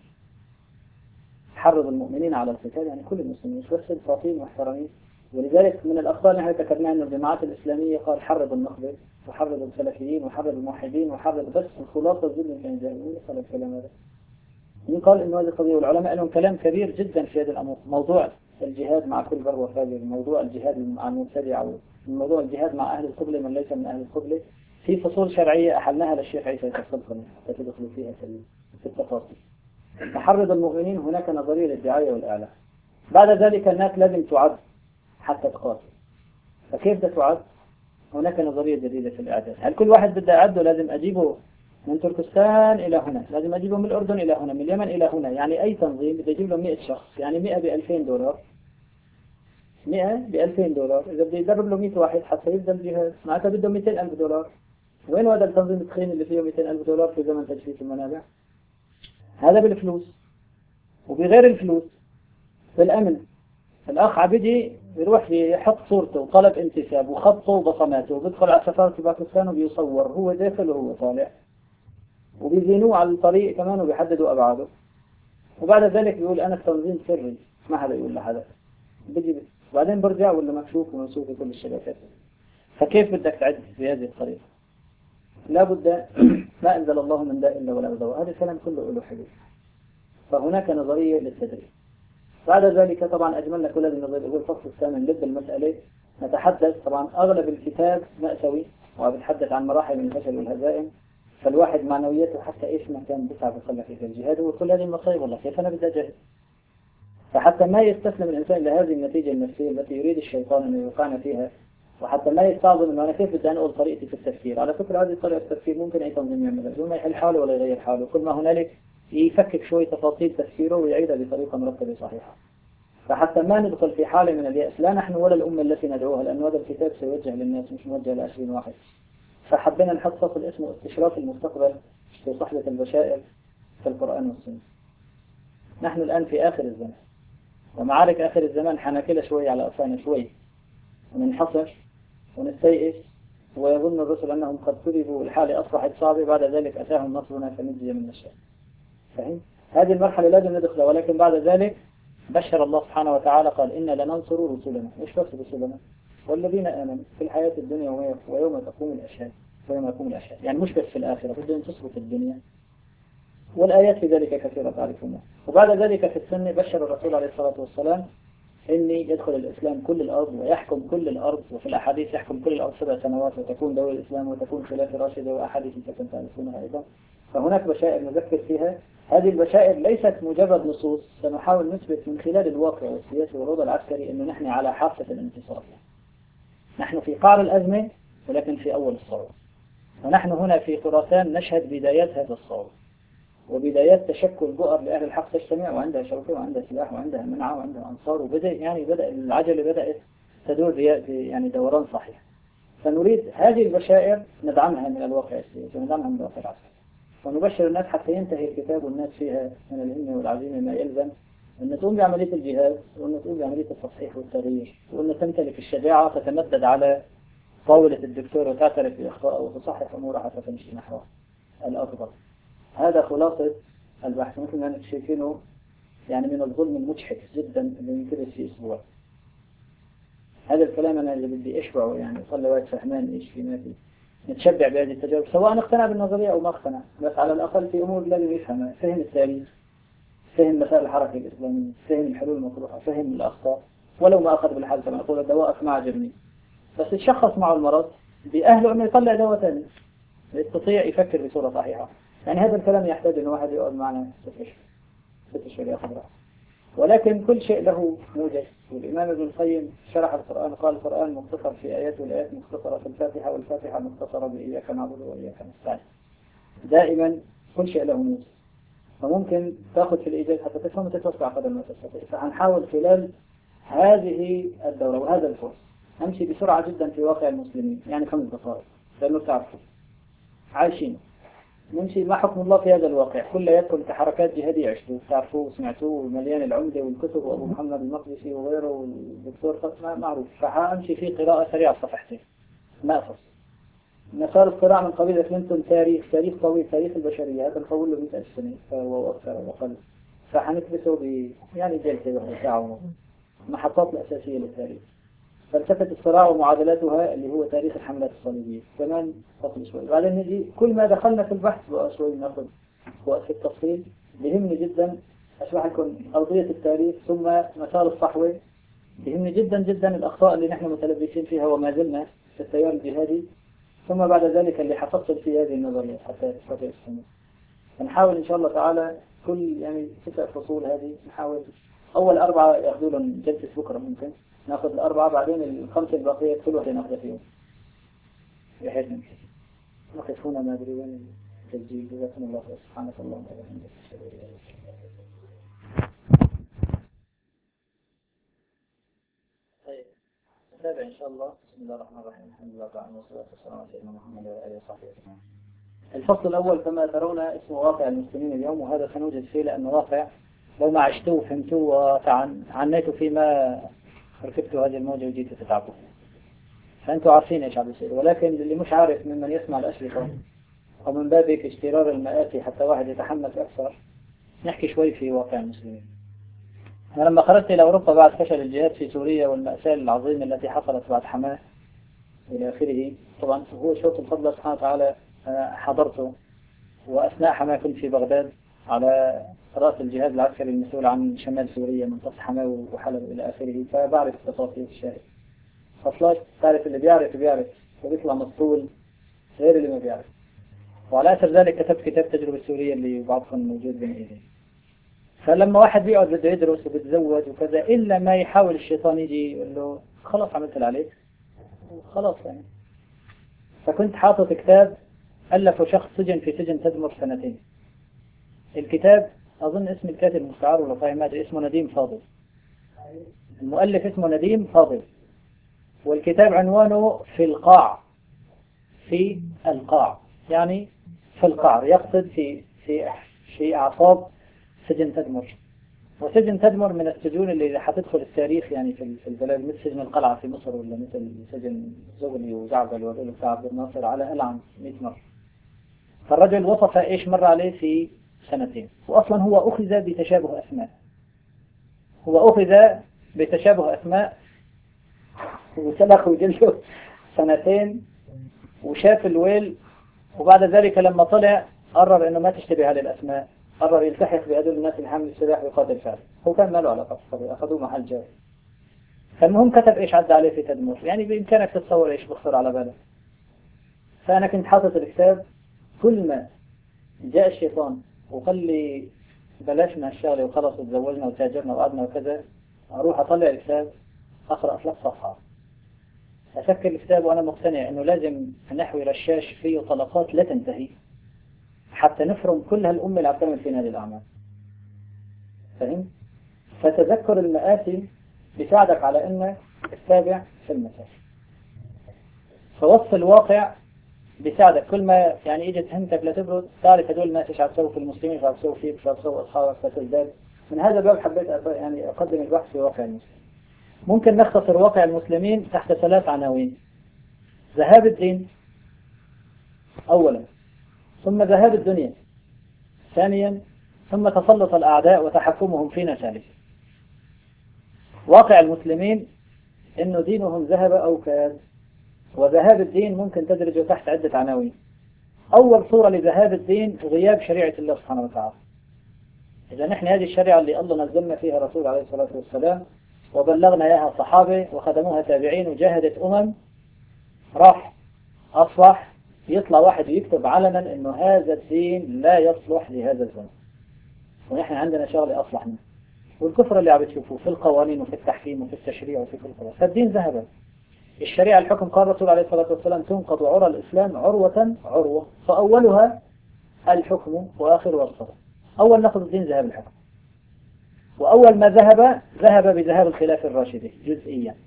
حرض المؤمنين على القتال، يعني كل المسلمين مش بس الفاطين محترمين. ولذلك من الأخطاء اللي احنا ذكرناها أن الجماعات الإسلامية قال حرض النخبة وحرض السلفيين وحرض الموحدين وحرض، بس الخلاصة جدا كان جاهلين قال الكلام هذا. مين قال إنه هذه قضية؟ والعلماء لهم كلام كبير جدا في هذا الأمر. موضوع الجهاد مع كل بر وفاجر، موضوع الجهاد مع المبتدع، موضوع الجهاد مع أهل القبلة من ليس من أهل القبلة، في فصول شرعية أحلناها للشيخ عيسى الصدقني حتى تدخلوا فيها في التفاصيل. تحرض المؤمنين، هناك نظرية للدعاية والإعلام. بعد ذلك الناس لازم تعد حتى تقاتل. فكيف ده تعد؟ هناك نظرية جديدة في الإعداد. هل كل واحد بدي أعده لازم أجيبه من تركستان إلى هنا، لازم أجيبه من الأردن إلى هنا، من اليمن إلى هنا؟ يعني أي تنظيم بدي أجيب له مئة شخص، يعني مئة بألفين دولار، مئة بألفين دولار. إذا بدي يدرب له مئة واحد حتى يبدأ الجهاد معناتها بده مئتين ألف دولار. وين هذا التنظيم التخين اللي فيه مئتين ألف دولار في زمن تجفيف المنابع؟ هذا بالفلوس. وبغير الفلوس بالأمن. الأخ عبدي بيروح يحط صورته وطلب انتساب وخطه وبصماته وبيدخل على سفارة باكستان وبيصور هو داخل وهو طالع، وبيزينوه على الطريق كمان وبيحددوا أبعاده. وبعد ذلك بيقول أنا التنظيم سري، ما حدا يقول لحدا، بيجي وبعدين برجع ولا مكشوف ومنسوب في كل الشبكات. فكيف بدك تعد بهذه الطريقة؟ لا بد ما أنزل الله من داء إلا ولا دواء. هذا الكلام كله له حدود. فهناك نظرية للتدريب. بعد ذلك طبعا أجملنا كل هذه النظرية. هو الفصل الثامن لب المسألة. نتحدث طبعا أغلب الكتاب مأساوي وبتحدث عن مراحل من الفشل والهزائم، فالواحد معنوياته حتى إيش ما كان بيسعى بيصلح في الجهاد وكل هذه المصايب، والله كيف أنا بدي أجاهد؟ فحتى ما يستسلم الإنسان لهذه النتيجة النفسية التي يريد الشيطان أن يوقعنا فيها، وحتى ما يستعظم أنه أنا كيف بدي أنقل طريقتي في التفكير. على فكرة هذه طريقة التفكير ممكن أي تنظيم يعملها بدون ما يحل حاله ولا يغير حاله. كل ما هنالك يفكك شوي تفاصيل تفكيره ويعيدها بطريقة مرتبة صحيحة. فحتى ما ندخل في حالة من اليأس، لا نحن ولا الأمة التي ندعوها، لأن هذا الكتاب سيوجه للناس مش موجه لعشرين واحد. فحبينا نحط فصل اسمه استشراف المستقبل في صحبة البشائر في القرآن والسنة. نحن الآن في آخر الزمان، ومعارك آخر الزمان حناكلها شوي على أفانا شوي وننحصر ونستيئس، ويظن الرسل أنهم قد كذبوا والحالة أصبحت صعبة. بعد ذلك أتاهم نصرنا فنجي من نشاء. فهم؟ هذه المرحلة لازم ندخلها. ولكن بعد ذلك بشر الله سبحانه وتعالى قال إنا لننصر رسلنا، مش بس رسلنا والذين آمنوا في الحياة الدنيا ويوم تقوم الأشهاد، ويوم يقوم الأشهاد، يعني مش بس في الآخرة، بدهم ينتصروا في الدنيا. والآيات في ذلك كثيرة تعرفونها. وبعد ذلك في السنة بشر الرسول عليه الصلاة والسلام إني يدخل الإسلام كل الأرض ويحكم كل الأرض، وفي الأحاديث يحكم كل الأرض سبع سنوات وتكون دولة الإسلام وتكون خلافة راشدة، وأحاديث سكن تعرفونها أيضا. فهناك بشائر نذكر فيها. هذه البشائر ليست مجرد نصوص، سنحاول نثبت من خلال الواقع والسياسي والوضع العسكري أنه نحن على حافة الانتصار. نحن في قعر الأزمة ولكن في أول الصعود، ونحن هنا في خراسان نشهد بدايات هذا الصعود وبدايات تشكل بؤر لأهل الحق تجتمع، وعندها شوكة وعندها سلاح وعندها منعة وعندها أنصار، وبدأ يعني بدأ العجلة بدأت تدور يعني دوران صحيح. فنريد هذه البشائر ندعمها من الواقع السياسي وندعمها من الواقع العسكري، ونبشر الناس حتى ينتهي الكتاب والناس فيها من الهمة والعزيمة ما يلزم أن تقوم بعملية الجهاد، وأن تقوم بعملية التصحيح والتغيير، وأن تمتلك الشجاعة تتمدد على طاولة الدكتور وتعترف بأخطائه وتصحح أموره حتى تمشي نحو الأفضل. هذا خلاصة البحث. مثل ما شايفينه يعني من الظلم المجحف جدا اللي ينكرس في أسبوع. هذا الكلام أنا اللي بدي أشبعه، يعني صلى واحد فهمان إيش في ما فيه. نتشبع بهذه التجارب سواء اقتنع بالنظرية أو ما اقتنع، بس على الأقل في أمور لازم يفهمها: فهم التاريخ، فهم مسائل الحركة الإسلامية، فهم الحلول المطروحة، فهم الأخطاء، ولو ما أخذ بالحل كما نقول الدواء ما عجبني، بس يتشخص معه المرض بأهله أنه يطلع دواء ثاني يستطيع يفكر بصورة صحيحة. يعني هذا الكلام يحتاج أن واحد يقعد معنا ست أشهر ست أشهر يأخذ رأس. ولكن كل شيء له موجز. والإمام ابن القيم شرح القرآن قال: القرآن مختصر في آيات، والآيات مختصرة في الفاتحة، والفاتحة مختصرة بإياك نعبد وإياك نستعين. دائما كل شيء له موجز، فممكن تأخذ في الإيجاز حتى تفهم وتتوسع قدر ما تستطيع. فهنحاول خلال هذه الدورة وهذا الفرص نمشي بسرعة جدا في واقع المسلمين، يعني خمس دقائق لأنه تعرفوا عايشين نمشي ما حكم الله في هذا الواقع. كل يدخل كحركات جهادية عشتوه تعرفوه وسمعتوه، مليان العمدة والكتب وأبو محمد المقدسي وغيره والدكتور معروف. فهمشي في قراءة سريعة صفحتين ما أفصل. مسار الصراع من قبيلة كلينتون تاريخ تاريخ طويل، تاريخ البشرية هذا نطول له مئة ألف سنة فهو أكثر وأقل. فحنكبسه ب يعني جلسة واحدة ساعة ونص. محطات الأساسية للتاريخ: فلسفة الصراع ومعادلاتها اللي هو تاريخ الحملات الصليبية، كمان فصل شوي. بعدين نجي كل ما دخلنا في البحث بقى شوي ناخذ وقت في التفصيل. بيهمني جدا أشرح لكم أرضية التاريخ ثم مسار الصحوة. بيهمني جدا جدا الأخطاء اللي نحن متلبسين فيها وما زلنا في التيار الجهادي، ثم بعد ذلك اللي حفصل في هذه النظرية حتى تستطيع السنة. فنحاول إن شاء الله تعالى كل يعني ستة فصول هذه نحاول أول أربعة يأخذوا لهم جلسة بكرة، ممكن نأخذ الأربعة، بعدين الخمسة الباقية كل واحدة نأخذ فيهم بحيث نمشي. نقف هنا ما أدري وين التسجيل. جزاكم الله خير. سبحانك اللهم وبحمدك أشهد أن لا إله إلا أنت. طيب نتابع إن شاء الله. بسم الله الرحمن الرحيم. الحمد لله تعالى والصلاة والسلام على سيدنا محمد وآله وصحبه أجمعين. الفصل الأول كما ترون اسمه واقع المسلمين اليوم، وهذا سنوجد فيه لأنه واقع لو ما عشتوه وفهمتوه وعنيتوا فيما ركبتوا هذه الموجة وجيتوا تتعبوا، فأنتوا عارفين إيش عم يصير. ولكن اللي مش عارف ممن يسمع الأشرطة أو من بابك اشترار المآتي حتى واحد يتحمس أكثر، نحكي شوي في واقع المسلمين. أنا لما خرجت إلى أوروبا بعد فشل الجهاد في سوريا والمأساة العظيمة التي حصلت بعد حماس إلى آخره، طبعا هو شوط الفضل سبحانه وتعالى حضرته، وأثناء حما كنت في بغداد على رأس الجهاز العسكري المسؤول عن شمال سوريا منتصف حما وحلب إلى آخره، فبعرف تفاصيل الشاهد. فصلاش تعرف اللي بيعرف بيعرف وبيطلع مسطول غير اللي ما بيعرف. وعلى أثر ذلك كتبت كتاب تجربة سوريا اللي بعضكم موجود بين إيدي. فلما واحد بيقعد بده يدرس وبيتزوج وكذا، إلا ما يحاول الشيطان يجي يقول له خلاص عملت اللي عليك خلاص يعني. فكنت حاطط كتاب ألفه شخص سجن في سجن تدمر سنتين. الكتاب أظن اسم الكاتب المستعار ولا صحيح ما أدري، اسمه نديم فاضل. المؤلف اسمه نديم فاضل، والكتاب عنوانه في القاع. في القاع يعني في القعر، يقصد في في في أعصاب سجن تدمر. وسجن تدمر من السجون اللي حتدخل التاريخ يعني في في البلاد، مثل سجن القلعة في مصر، ولا مثل سجن زغلي وزعبل وغيره بتاع عبد الناصر على ألعن مئة مرة. فالرجل وصف إيش مر عليه في سنتين. وأصلا هو أخذ بتشابه أسماء، هو أخذ بتشابه أسماء وسلخ وجلده سنتين وشاف الويل. وبعد ذلك لما طلع قرر إنه ما تشتبه على الأسماء، قرر يلتحق بهذول الناس اللي حامل السلاح ويقاتل فعلا. هو كان ما له علاقة بالقضية، أخذوه محل جاي. فالمهم كتب إيش عدى عليه في تدمر، يعني بإمكانك تتصور إيش بخطر على بالك. فأنا كنت حاطط الكتاب، كل ما جاء الشيطان وقال لي بلاش من هالشغلة وخلص وتزوجنا وتاجرنا وقعدنا وكذا، أروح أطلع الكتاب أقرأ ثلاث صفحات، أسكر الكتاب وأنا مقتنع أنه لازم نحوي رشاش فيه طلقات لا تنتهي حتى نفرم كل هالأمة اللي عم تعمل فينا هذه الأعمال. فهم؟ فتذكر المآسي بيساعدك على أنك تتابع في المسار. فوصف الواقع بيساعدك، كل ما يعني اجت همتك لتبرد تعرف هدول الناس ايش عم يسووا في المسلمين، ايش عم يسووا فيك، ايش عم يسووا اصحابك، فتزداد. من هذا الباب حبيت يعني اقدم البحث في واقع المسلمين. ممكن نختصر واقع المسلمين تحت ثلاث عناوين: ذهاب الدين اولا، ثم ذهاب الدنيا ثانيا، ثم تسلط الاعداء وتحكمهم فينا ثالثا. واقع المسلمين انه دينهم ذهب او كاد، وذهاب الدين ممكن تدرجه تحت عدة عناوين. أول صورة لذهاب الدين غياب شريعة الله سبحانه وتعالى. إذا نحن هذه الشريعة اللي الله نزلنا فيها رسول عليه الصلاة والسلام وبلغنا إياها صحابة وخدموها تابعين وجاهدت أمم، راح أصبح يطلع واحد ويكتب علنا إنه هذا الدين لا يصلح لهذا الزمن، ونحن عندنا شغلة أصلح منه. والكفر اللي عم بتشوفوه في القوانين وفي التحكيم وفي التشريع وفي كل شيء، فالدين ذهب. الشريعة الحكم قال الرسول عليه الصلاة والسلام تنقض عرى الإسلام عروة عروة، فأولها الحكم وآخرها الصلاة. أول نقض الدين ذهب الحكم، وأول ما ذهب ذهب بذهاب الخلافة الراشدة جزئيا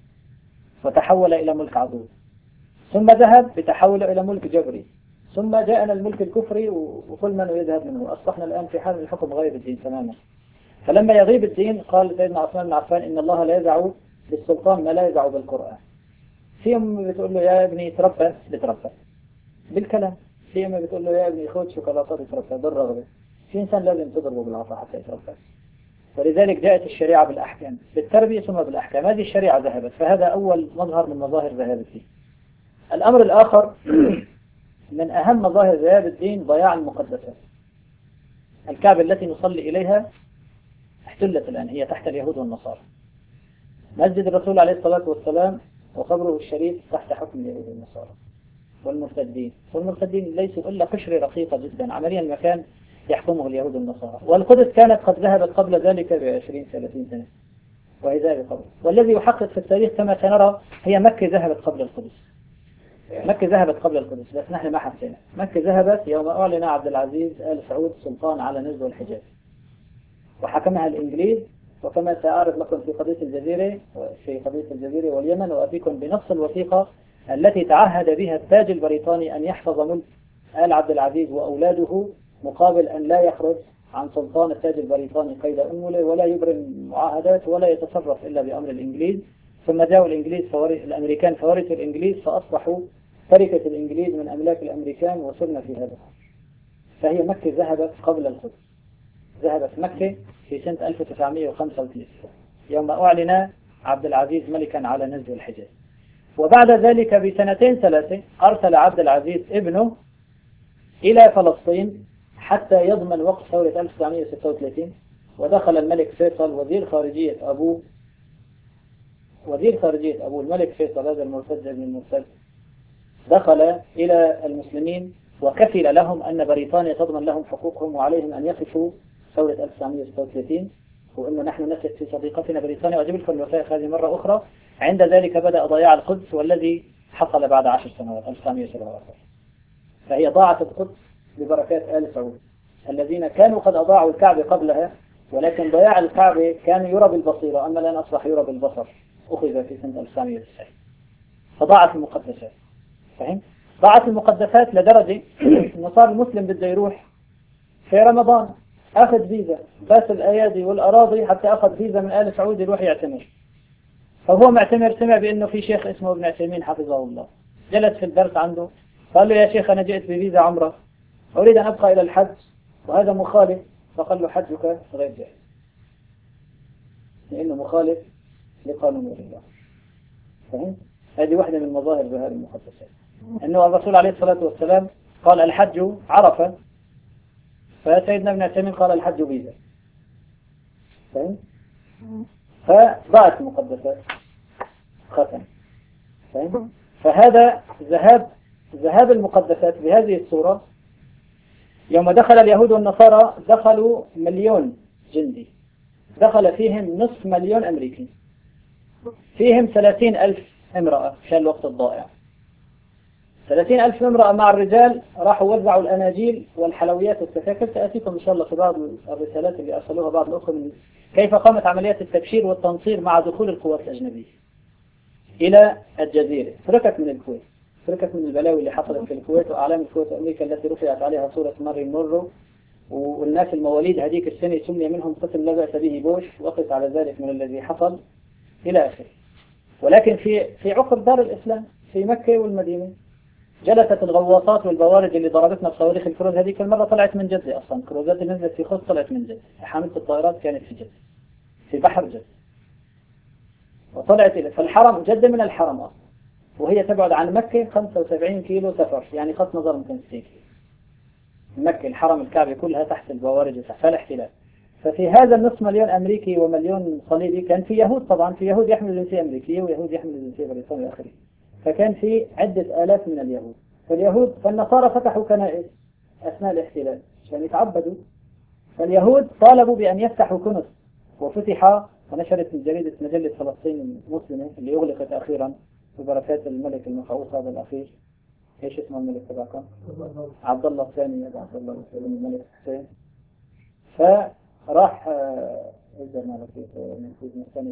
وتحول إلى ملك عضوي، ثم ذهب بتحوله إلى ملك جبري، ثم جاءنا الملك الكفري وكل من يذهب منه. أصبحنا الآن في حال الحكم غير الدين تماما. فلما يغيب الدين قال سيدنا عثمان بن عفان إن الله لا يزع بالسلطان ما لا يزع بالقرآن. في أم بتقول له يا ابني تربى، بتربى بالكلام. في أم بتقول له يا ابني خذ شوكولاتة، يتربى بالرغبة. في إنسان لازم تضربه بالعصا حتى يتربى. ولذلك جاءت الشريعة بالأحكام، بالتربية ثم بالأحكام. هذه الشريعة ذهبت، فهذا أول مظهر من مظاهر ذهاب الدين. الأمر الآخر من أهم مظاهر ذهاب الدين ضياع المقدسات. الكعبة التي نصلي إليها احتلت الآن، هي تحت اليهود والنصارى. مسجد الرسول عليه الصلاة والسلام وقبره الشريف تحت حكم اليهود والنصارى والمرتدين. والمرتدين ليسوا إلا قشرة رقيقة جدا، عمليا المكان يحكمه اليهود والنصارى. والقدس كانت قد ذهبت قبل ذلك بعشرين ثلاثين سنة وهي ذهبت قبل. والذي يحقق في التاريخ كما سنرى هي مكة ذهبت قبل القدس. مكة ذهبت قبل القدس بس نحن ما حسينا. مكة ذهبت يوم أعلن عبد العزيز آل سعود سلطان على نجد والحجاز وحكمها الإنجليز. وكما سأعرض لكم في قضية الجزيرة في قضية الجزيرة واليمن، وأبيكم بنص الوثيقة التي تعهد بها التاج البريطاني أن يحفظ ملك آل عبد العزيز وأولاده مقابل أن لا يخرج عن سلطان التاج البريطاني قيد أنمله، ولا يبرم معاهدات ولا يتصرف إلا بأمر الإنجليز. ثم جاءوا الإنجليز فورث الأمريكان فورثوا الإنجليز فأصبحوا تركة الإنجليز من أملاك الأمريكان، وصرنا في هذا. فهي مكة ذهبت قبل القدس. ذهبت مكة في سنة ألف وتسعمئة وخمسة وثلاثين يوم أعلن عبد العزيز ملكا على نجد والحجاز. وبعد ذلك بسنتين ثلاثة أرسل عبد العزيز ابنه إلى فلسطين حتى يضمن وقت ثورة ألف وتسعمئة وستة وثلاثين. ودخل الملك فيصل وزير خارجية أبوه وزير خارجية أبوه الملك فيصل هذا المرتد ابن المرتد، دخل إلى المسلمين وكفل لهم أن بريطانيا تضمن لهم حقوقهم وعليهم أن يقفوا ثورة ألف وتسعمئة وستة وثلاثين، وأنه نحن نثق في صديقتنا بريطانيا وأجيب لكم الوثائق هذه مرة أخرى. عند ذلك بدأ ضياع القدس والذي حصل بعد عشر سنوات ألف وتسعمئة وسبعة وأربعين. فهي ضاعت القدس ببركات آل سعود الذين كانوا قد أضاعوا الكعبة قبلها، ولكن ضياع الكعبة كان يرى بالبصيرة، أما الآن أصبح يرى بالبصر. أخذ في سنة ألف وتسعمئة وتسعين فضاعت المقدسات. فهم؟ ضاعت المقدسات لدرجة أنه صار المسلم بده يروح في رمضان أخذ فيزا بس الأيادي والأراضي حتى أخذ فيزا من آل سعود يروح يعتمر. فهو معتمر سمع بأنه في شيخ اسمه ابن عثيمين حفظه الله، جلس في الدرس عنده قال له يا شيخ أنا جئت بفيزا عمرة أريد أن أبقى إلى الحج وهذا مخالف. فقال له حجك غير جائز لأنه مخالف لقانون الله. فهم؟ هذه واحدة من مظاهر ظهور المقدسات، أنه الرسول عليه الصلاة والسلام قال الحج عرفة، فسيدنا ابن عثيمين قال الحج فيزا. فهم؟ فضاعت المقدسات. ختم. فهم؟ فهذا ذهاب ذهاب المقدسات بهذه الصورة. يوم دخل اليهود والنصارى دخلوا مليون جندي، دخل فيهم نصف مليون أمريكي، فيهم ثلاثين ألف امرأة مشان الوقت الضائع. ثلاثين ألف امرأة مع الرجال راحوا وزعوا الأناجيل والحلويات والتفاكر. سأتيكم إن شاء الله في بعض الرسالات اللي أرسلوها بعض الأخوة من كيف قامت عمليات التبشير والتنصير مع دخول القوات الأجنبية إلى الجزيرة. تركت من الكويت، تركت من البلاوي اللي حصلت في الكويت وأعلام الكويت وأمريكا التي رفعت عليها صورة مارين مونرو، والناس المواليد هذيك السنة سمي منهم قسم لا بأس به بوش، وقف على ذلك من الذي حصل إلى آخره. ولكن في في عقر دار الإسلام في مكة والمدينة جلست الغواصات والبوارج اللي ضربتنا بصواريخ الكروز هذيك المرة طلعت من جدة. أصلا كروزات اللي نزلت في خوص طلعت من جدة، حاملة الطائرات كانت في جدة في بحر جدة وطلعت إلى فالحرم. جدة من الحرم أصلا، وهي تبعد عن مكة خمسة وسبعين كيلو سفر، يعني خط نظر ممكن ستين كيلو. مكة الحرم الكعبة كلها تحت البوارج وتحت الاحتلال. ففي هذا النصف مليون أمريكي ومليون صليبي كان في يهود، طبعا في يهود يحملوا جنسية أمريكية ويهود يحملوا جنسية بريطانية وآخره. فكان في عدة آلاف من اليهود. فاليهود فالنصارى فتحوا كنائس أثناء الاحتلال عشان يتعبدوا. فاليهود طالبوا بأن يفتحوا كنس، وفتح ونشرت جريدة مجلة فلسطين المسلمة اللي أغلقت أخيرا ببركات الملك المفعوص هذا الأخير. إيش اسمه الملك تبعكم؟ عبد الله الثاني يا عبد الله الثاني الملك حسين. فراح إذا ما لقيت من كل مستني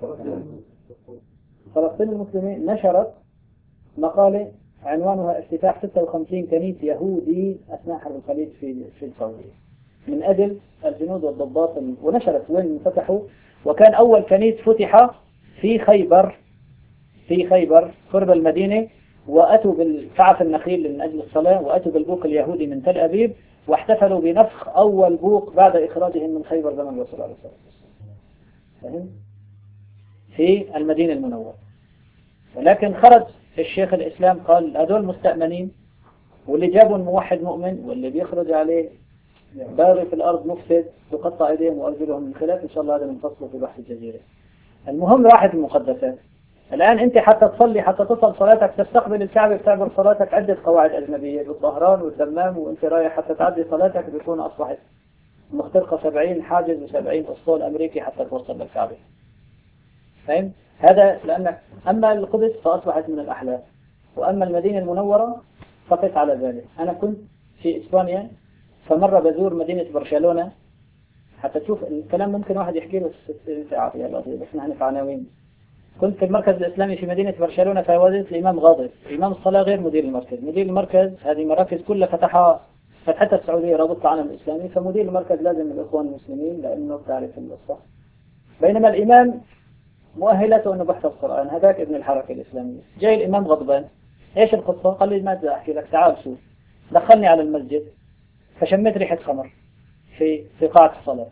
فلسطين المسلمين نشرت مقالة عنوانها افتتاح ستة وخمسين كنيس يهودي أثناء حرب الخليج في في السعودية من أجل الجنود والضباط، ونشرت وين فتحوا. وكان أول كنيس فتح في خيبر، في خيبر قرب المدينة، وأتوا بالكعف النخيل من أجل الصلاة، وأتوا بالبوق اليهودي من تل أبيب، واحتفلوا بنفخ أول بوق بعد إخراجهم من خيبر زمن الرسول عليه الصلاة والسلام. فهم؟ في المدينة المنورة. ولكن خرج الشيخ الإسلام قال هذول مستأمنين، واللي جابوا الموحد مؤمن، واللي بيخرج عليه باري في الأرض مفسد بقطع أيديهم وأرجلهم من خلاف. إن شاء الله هذا منفصل في بحث الجزيرة. المهم راحت المقدسات. الآن أنت حتى تصلي، حتى تصل صلاتك تستقبل الكعبة بتعبر صلاتك عدة قواعد أجنبية بالظهران والدمام، وأنت رايح حتى تعدي صلاتك بيكون أصبحت مخترقة سبعين حاجز وسبعين أسطول أمريكي حتى توصل للكعبة. فهم؟ هذا لأن أما القدس فأصبحت من الأحلام، وأما المدينة المنورة فقط على ذلك. أنا كنت في إسبانيا فمرة بزور مدينة برشلونة حتى تشوف الكلام ممكن واحد يحكي له ست ساعات يا الله، بس نحن في عناوين. كنت في المركز الإسلامي في مدينة برشلونة فوجدت الإمام غاضب، إمام الصلاة غير مدير المركز. مدير المركز هذه مراكز كلها فتحها فتحتها السعودية رابطة العالم الإسلامي، فمدير المركز لازم الإخوان المسلمين لأنه بتعرف القصة. بينما الإمام مؤهلته أنه بحث القرآن، هذاك ابن الحركة الإسلامية. جاي الإمام غضبان، إيش القصة؟ قال لي ماذا أحكي لك، تعال شوف. دخلني على المسجد فشميت ريحة خمر في في قاعة الصلاة.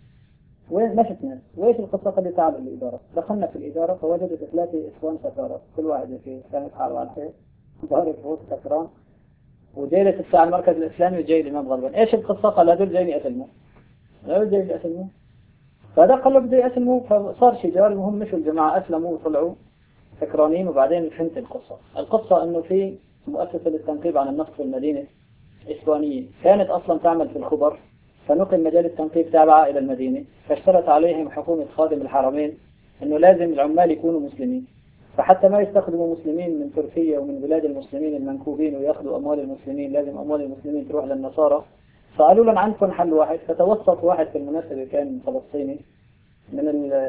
وين ما شفت ناس، وإيش القصة؟ قال لي تعال الإدارة. دخلنا في الإدارة فوجدت ثلاثة إخوان ستارة، كل واحد في كانت حاله على الحيط ظهر في وسط سكران، وجايلة الساعة المركز الإسلامي وجاي الإمام غضبان. إيش القصة؟ قال هذول جايين يقتلوه. هذول جايين يقتلوه. فهذا قال له بده يقتلوه، فصار شجار. المهم مشوا الجماعة أسلموا وطلعوا سكرانين. وبعدين فهمت القصة. القصة إنه في مؤسسة للتنقيب عن النفط في المدينة إسبانية كانت أصلا تعمل في الخبر، فنقل مجال التنقيب تابعة إلى المدينة، فاشترط عليهم حكومة خادم الحرمين أنه لازم العمال يكونوا مسلمين، فحتى ما يستخدموا مسلمين من تركيا ومن بلاد المسلمين المنكوبين ويأخذوا أموال المسلمين، لازم أموال المسلمين تروح للنصارى. فقالوا لهم عندكم حل واحد. فتوسط واحد في المناسبة كان فلسطيني من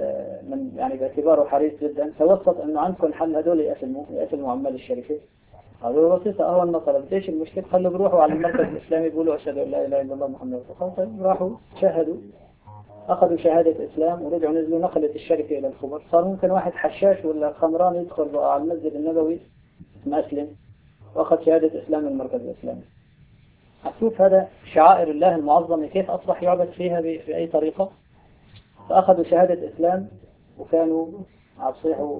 من يعني باعتباره حريص جدا، توسط أنه عندكم حل، هذول يأسلموا يأسلموا عمال الشركة. قالوا بسيطة أهون مثلا، ايش المشكلة؟ خلوا بروحوا على المركز الإسلامي بيقولوا أشهد أن لا إله إلا الله محمد رسول الله. طيب راحوا شاهدوا، أخذوا شهادة إسلام ورجعوا نزلوا، نقلت الشركة إلى الخبر. صار ممكن واحد حشاش ولا خمران يدخل بقى على المسجد النبوي مسلم وأخذ شهادة إسلام من المركز الإسلامي. أشوف هذا شعائر الله المعظمة كيف أصبح يعبد فيها بأي طريقة. فأخذوا شهادة إسلام وكانوا عبصيحوا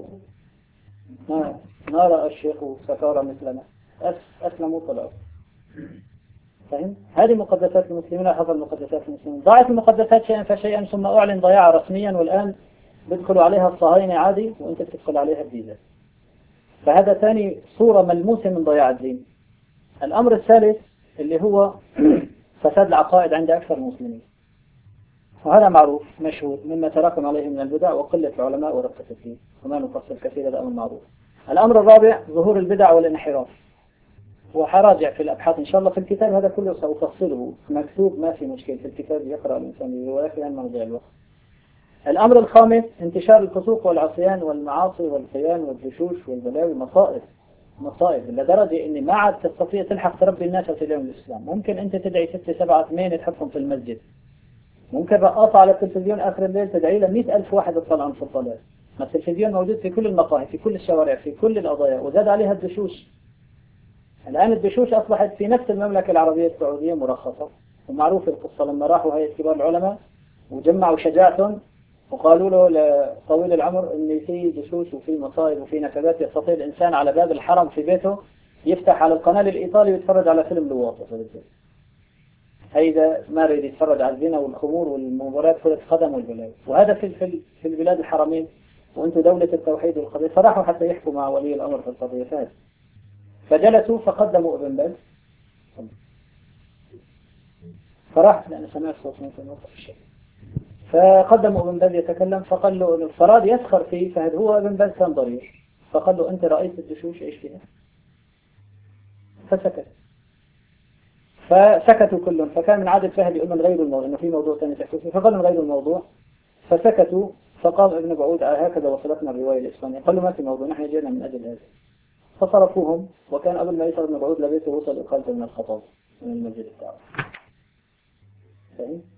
ما رأى الشيخ سكارى مثلنا، أسلموا طلعوا. فهم؟ هذه مقدسات المسلمين. حصل مقدسات المسلمين، ضاعت المقدسات شيئا فشيئا، ثم أعلن ضياعها رسميا. والآن بيدخلوا عليها الصهاينة عادي وانت بتدخل عليها الديزل. فهذا ثاني صورة ملموسة من ضياع الدين. الأمر الثالث اللي هو فساد العقائد عند أكثر المسلمين، وهذا معروف مشهور مما تراكم عليه من البدع وقلة العلماء ورقة الدين، وما نفصل كثير، هذا أمر معروف. الأمر الرابع ظهور البدع والانحراف، وحراجع في الأبحاث إن شاء الله في الكتاب هذا كله سأفصله مكتوب، ما في مشكلة في الكتاب يقرأ الإنسان ولكن عن موضوع الوقت. الأمر الخامس انتشار الفسوق والعصيان والمعاصي والخيان والدشوش والبلاوي، مصائب مصائب لدرجة إن ما عاد تستطيع تلحق تربي الناس في اليوم الإسلام. ممكن أنت تدعي ستة سبعة ثمانية تحطهم في المسجد، ممكن رقاصة على التلفزيون آخر الليل تدعي له مئة ألف واحد يطلعون في الضلال. التلفزيون موجود في كل المقاهي في كل الشوارع في كل القضايا، وزاد عليها الدشوش. الآن الدشوش أصبحت في نفس المملكة العربية السعودية مرخصة، ومعروف القصة لما راحوا هيئة كبار العلماء وجمعوا شجاعتهم وقالوا له لطويل العمر إن في دشوش وفي مصائب وفي نكبات، يستطيع الإنسان على باب الحرم في بيته يفتح على القناة الإيطالي ويتفرج على فيلم لواطة في البيت. هيدا ما يريد يتفرج على الزنا والخمور والمباريات كرة القدم والبلاوي، وهذا في في في البلاد الحرمين، وانتم دولة التوحيد والقضية. فراحوا حتى يحكوا مع ولي الأمر في القضية فهذا، فجلسوا فقدموا ابن باز. فراح لأن سمعت صوت ممكن نوقف الشيء، فقدموا ابن باز يتكلم، فقال له إنه فراد يسخر فيه، فهذا هو ابن باز كان ضرير، فقال له أنت رئيس الدشوش إيش فيها؟ فسكت. فسكتوا كلهم، فكان من عادة فهد يقول من غير الموضوع إنه في موضوع ثاني تحكوا فيه، فقال من غير الموضوع، فسكتوا. فقام ابن بعود هكذا وصلتنا الرواية الإسلامية، قال له ما في موضوع، نحن جينا من أجل هذا. فصرفوهم، وكان قبل ما يصل ابن بعود لبيته وصل إقالته من الخطاب من المسجد بتاعه. فاهم؟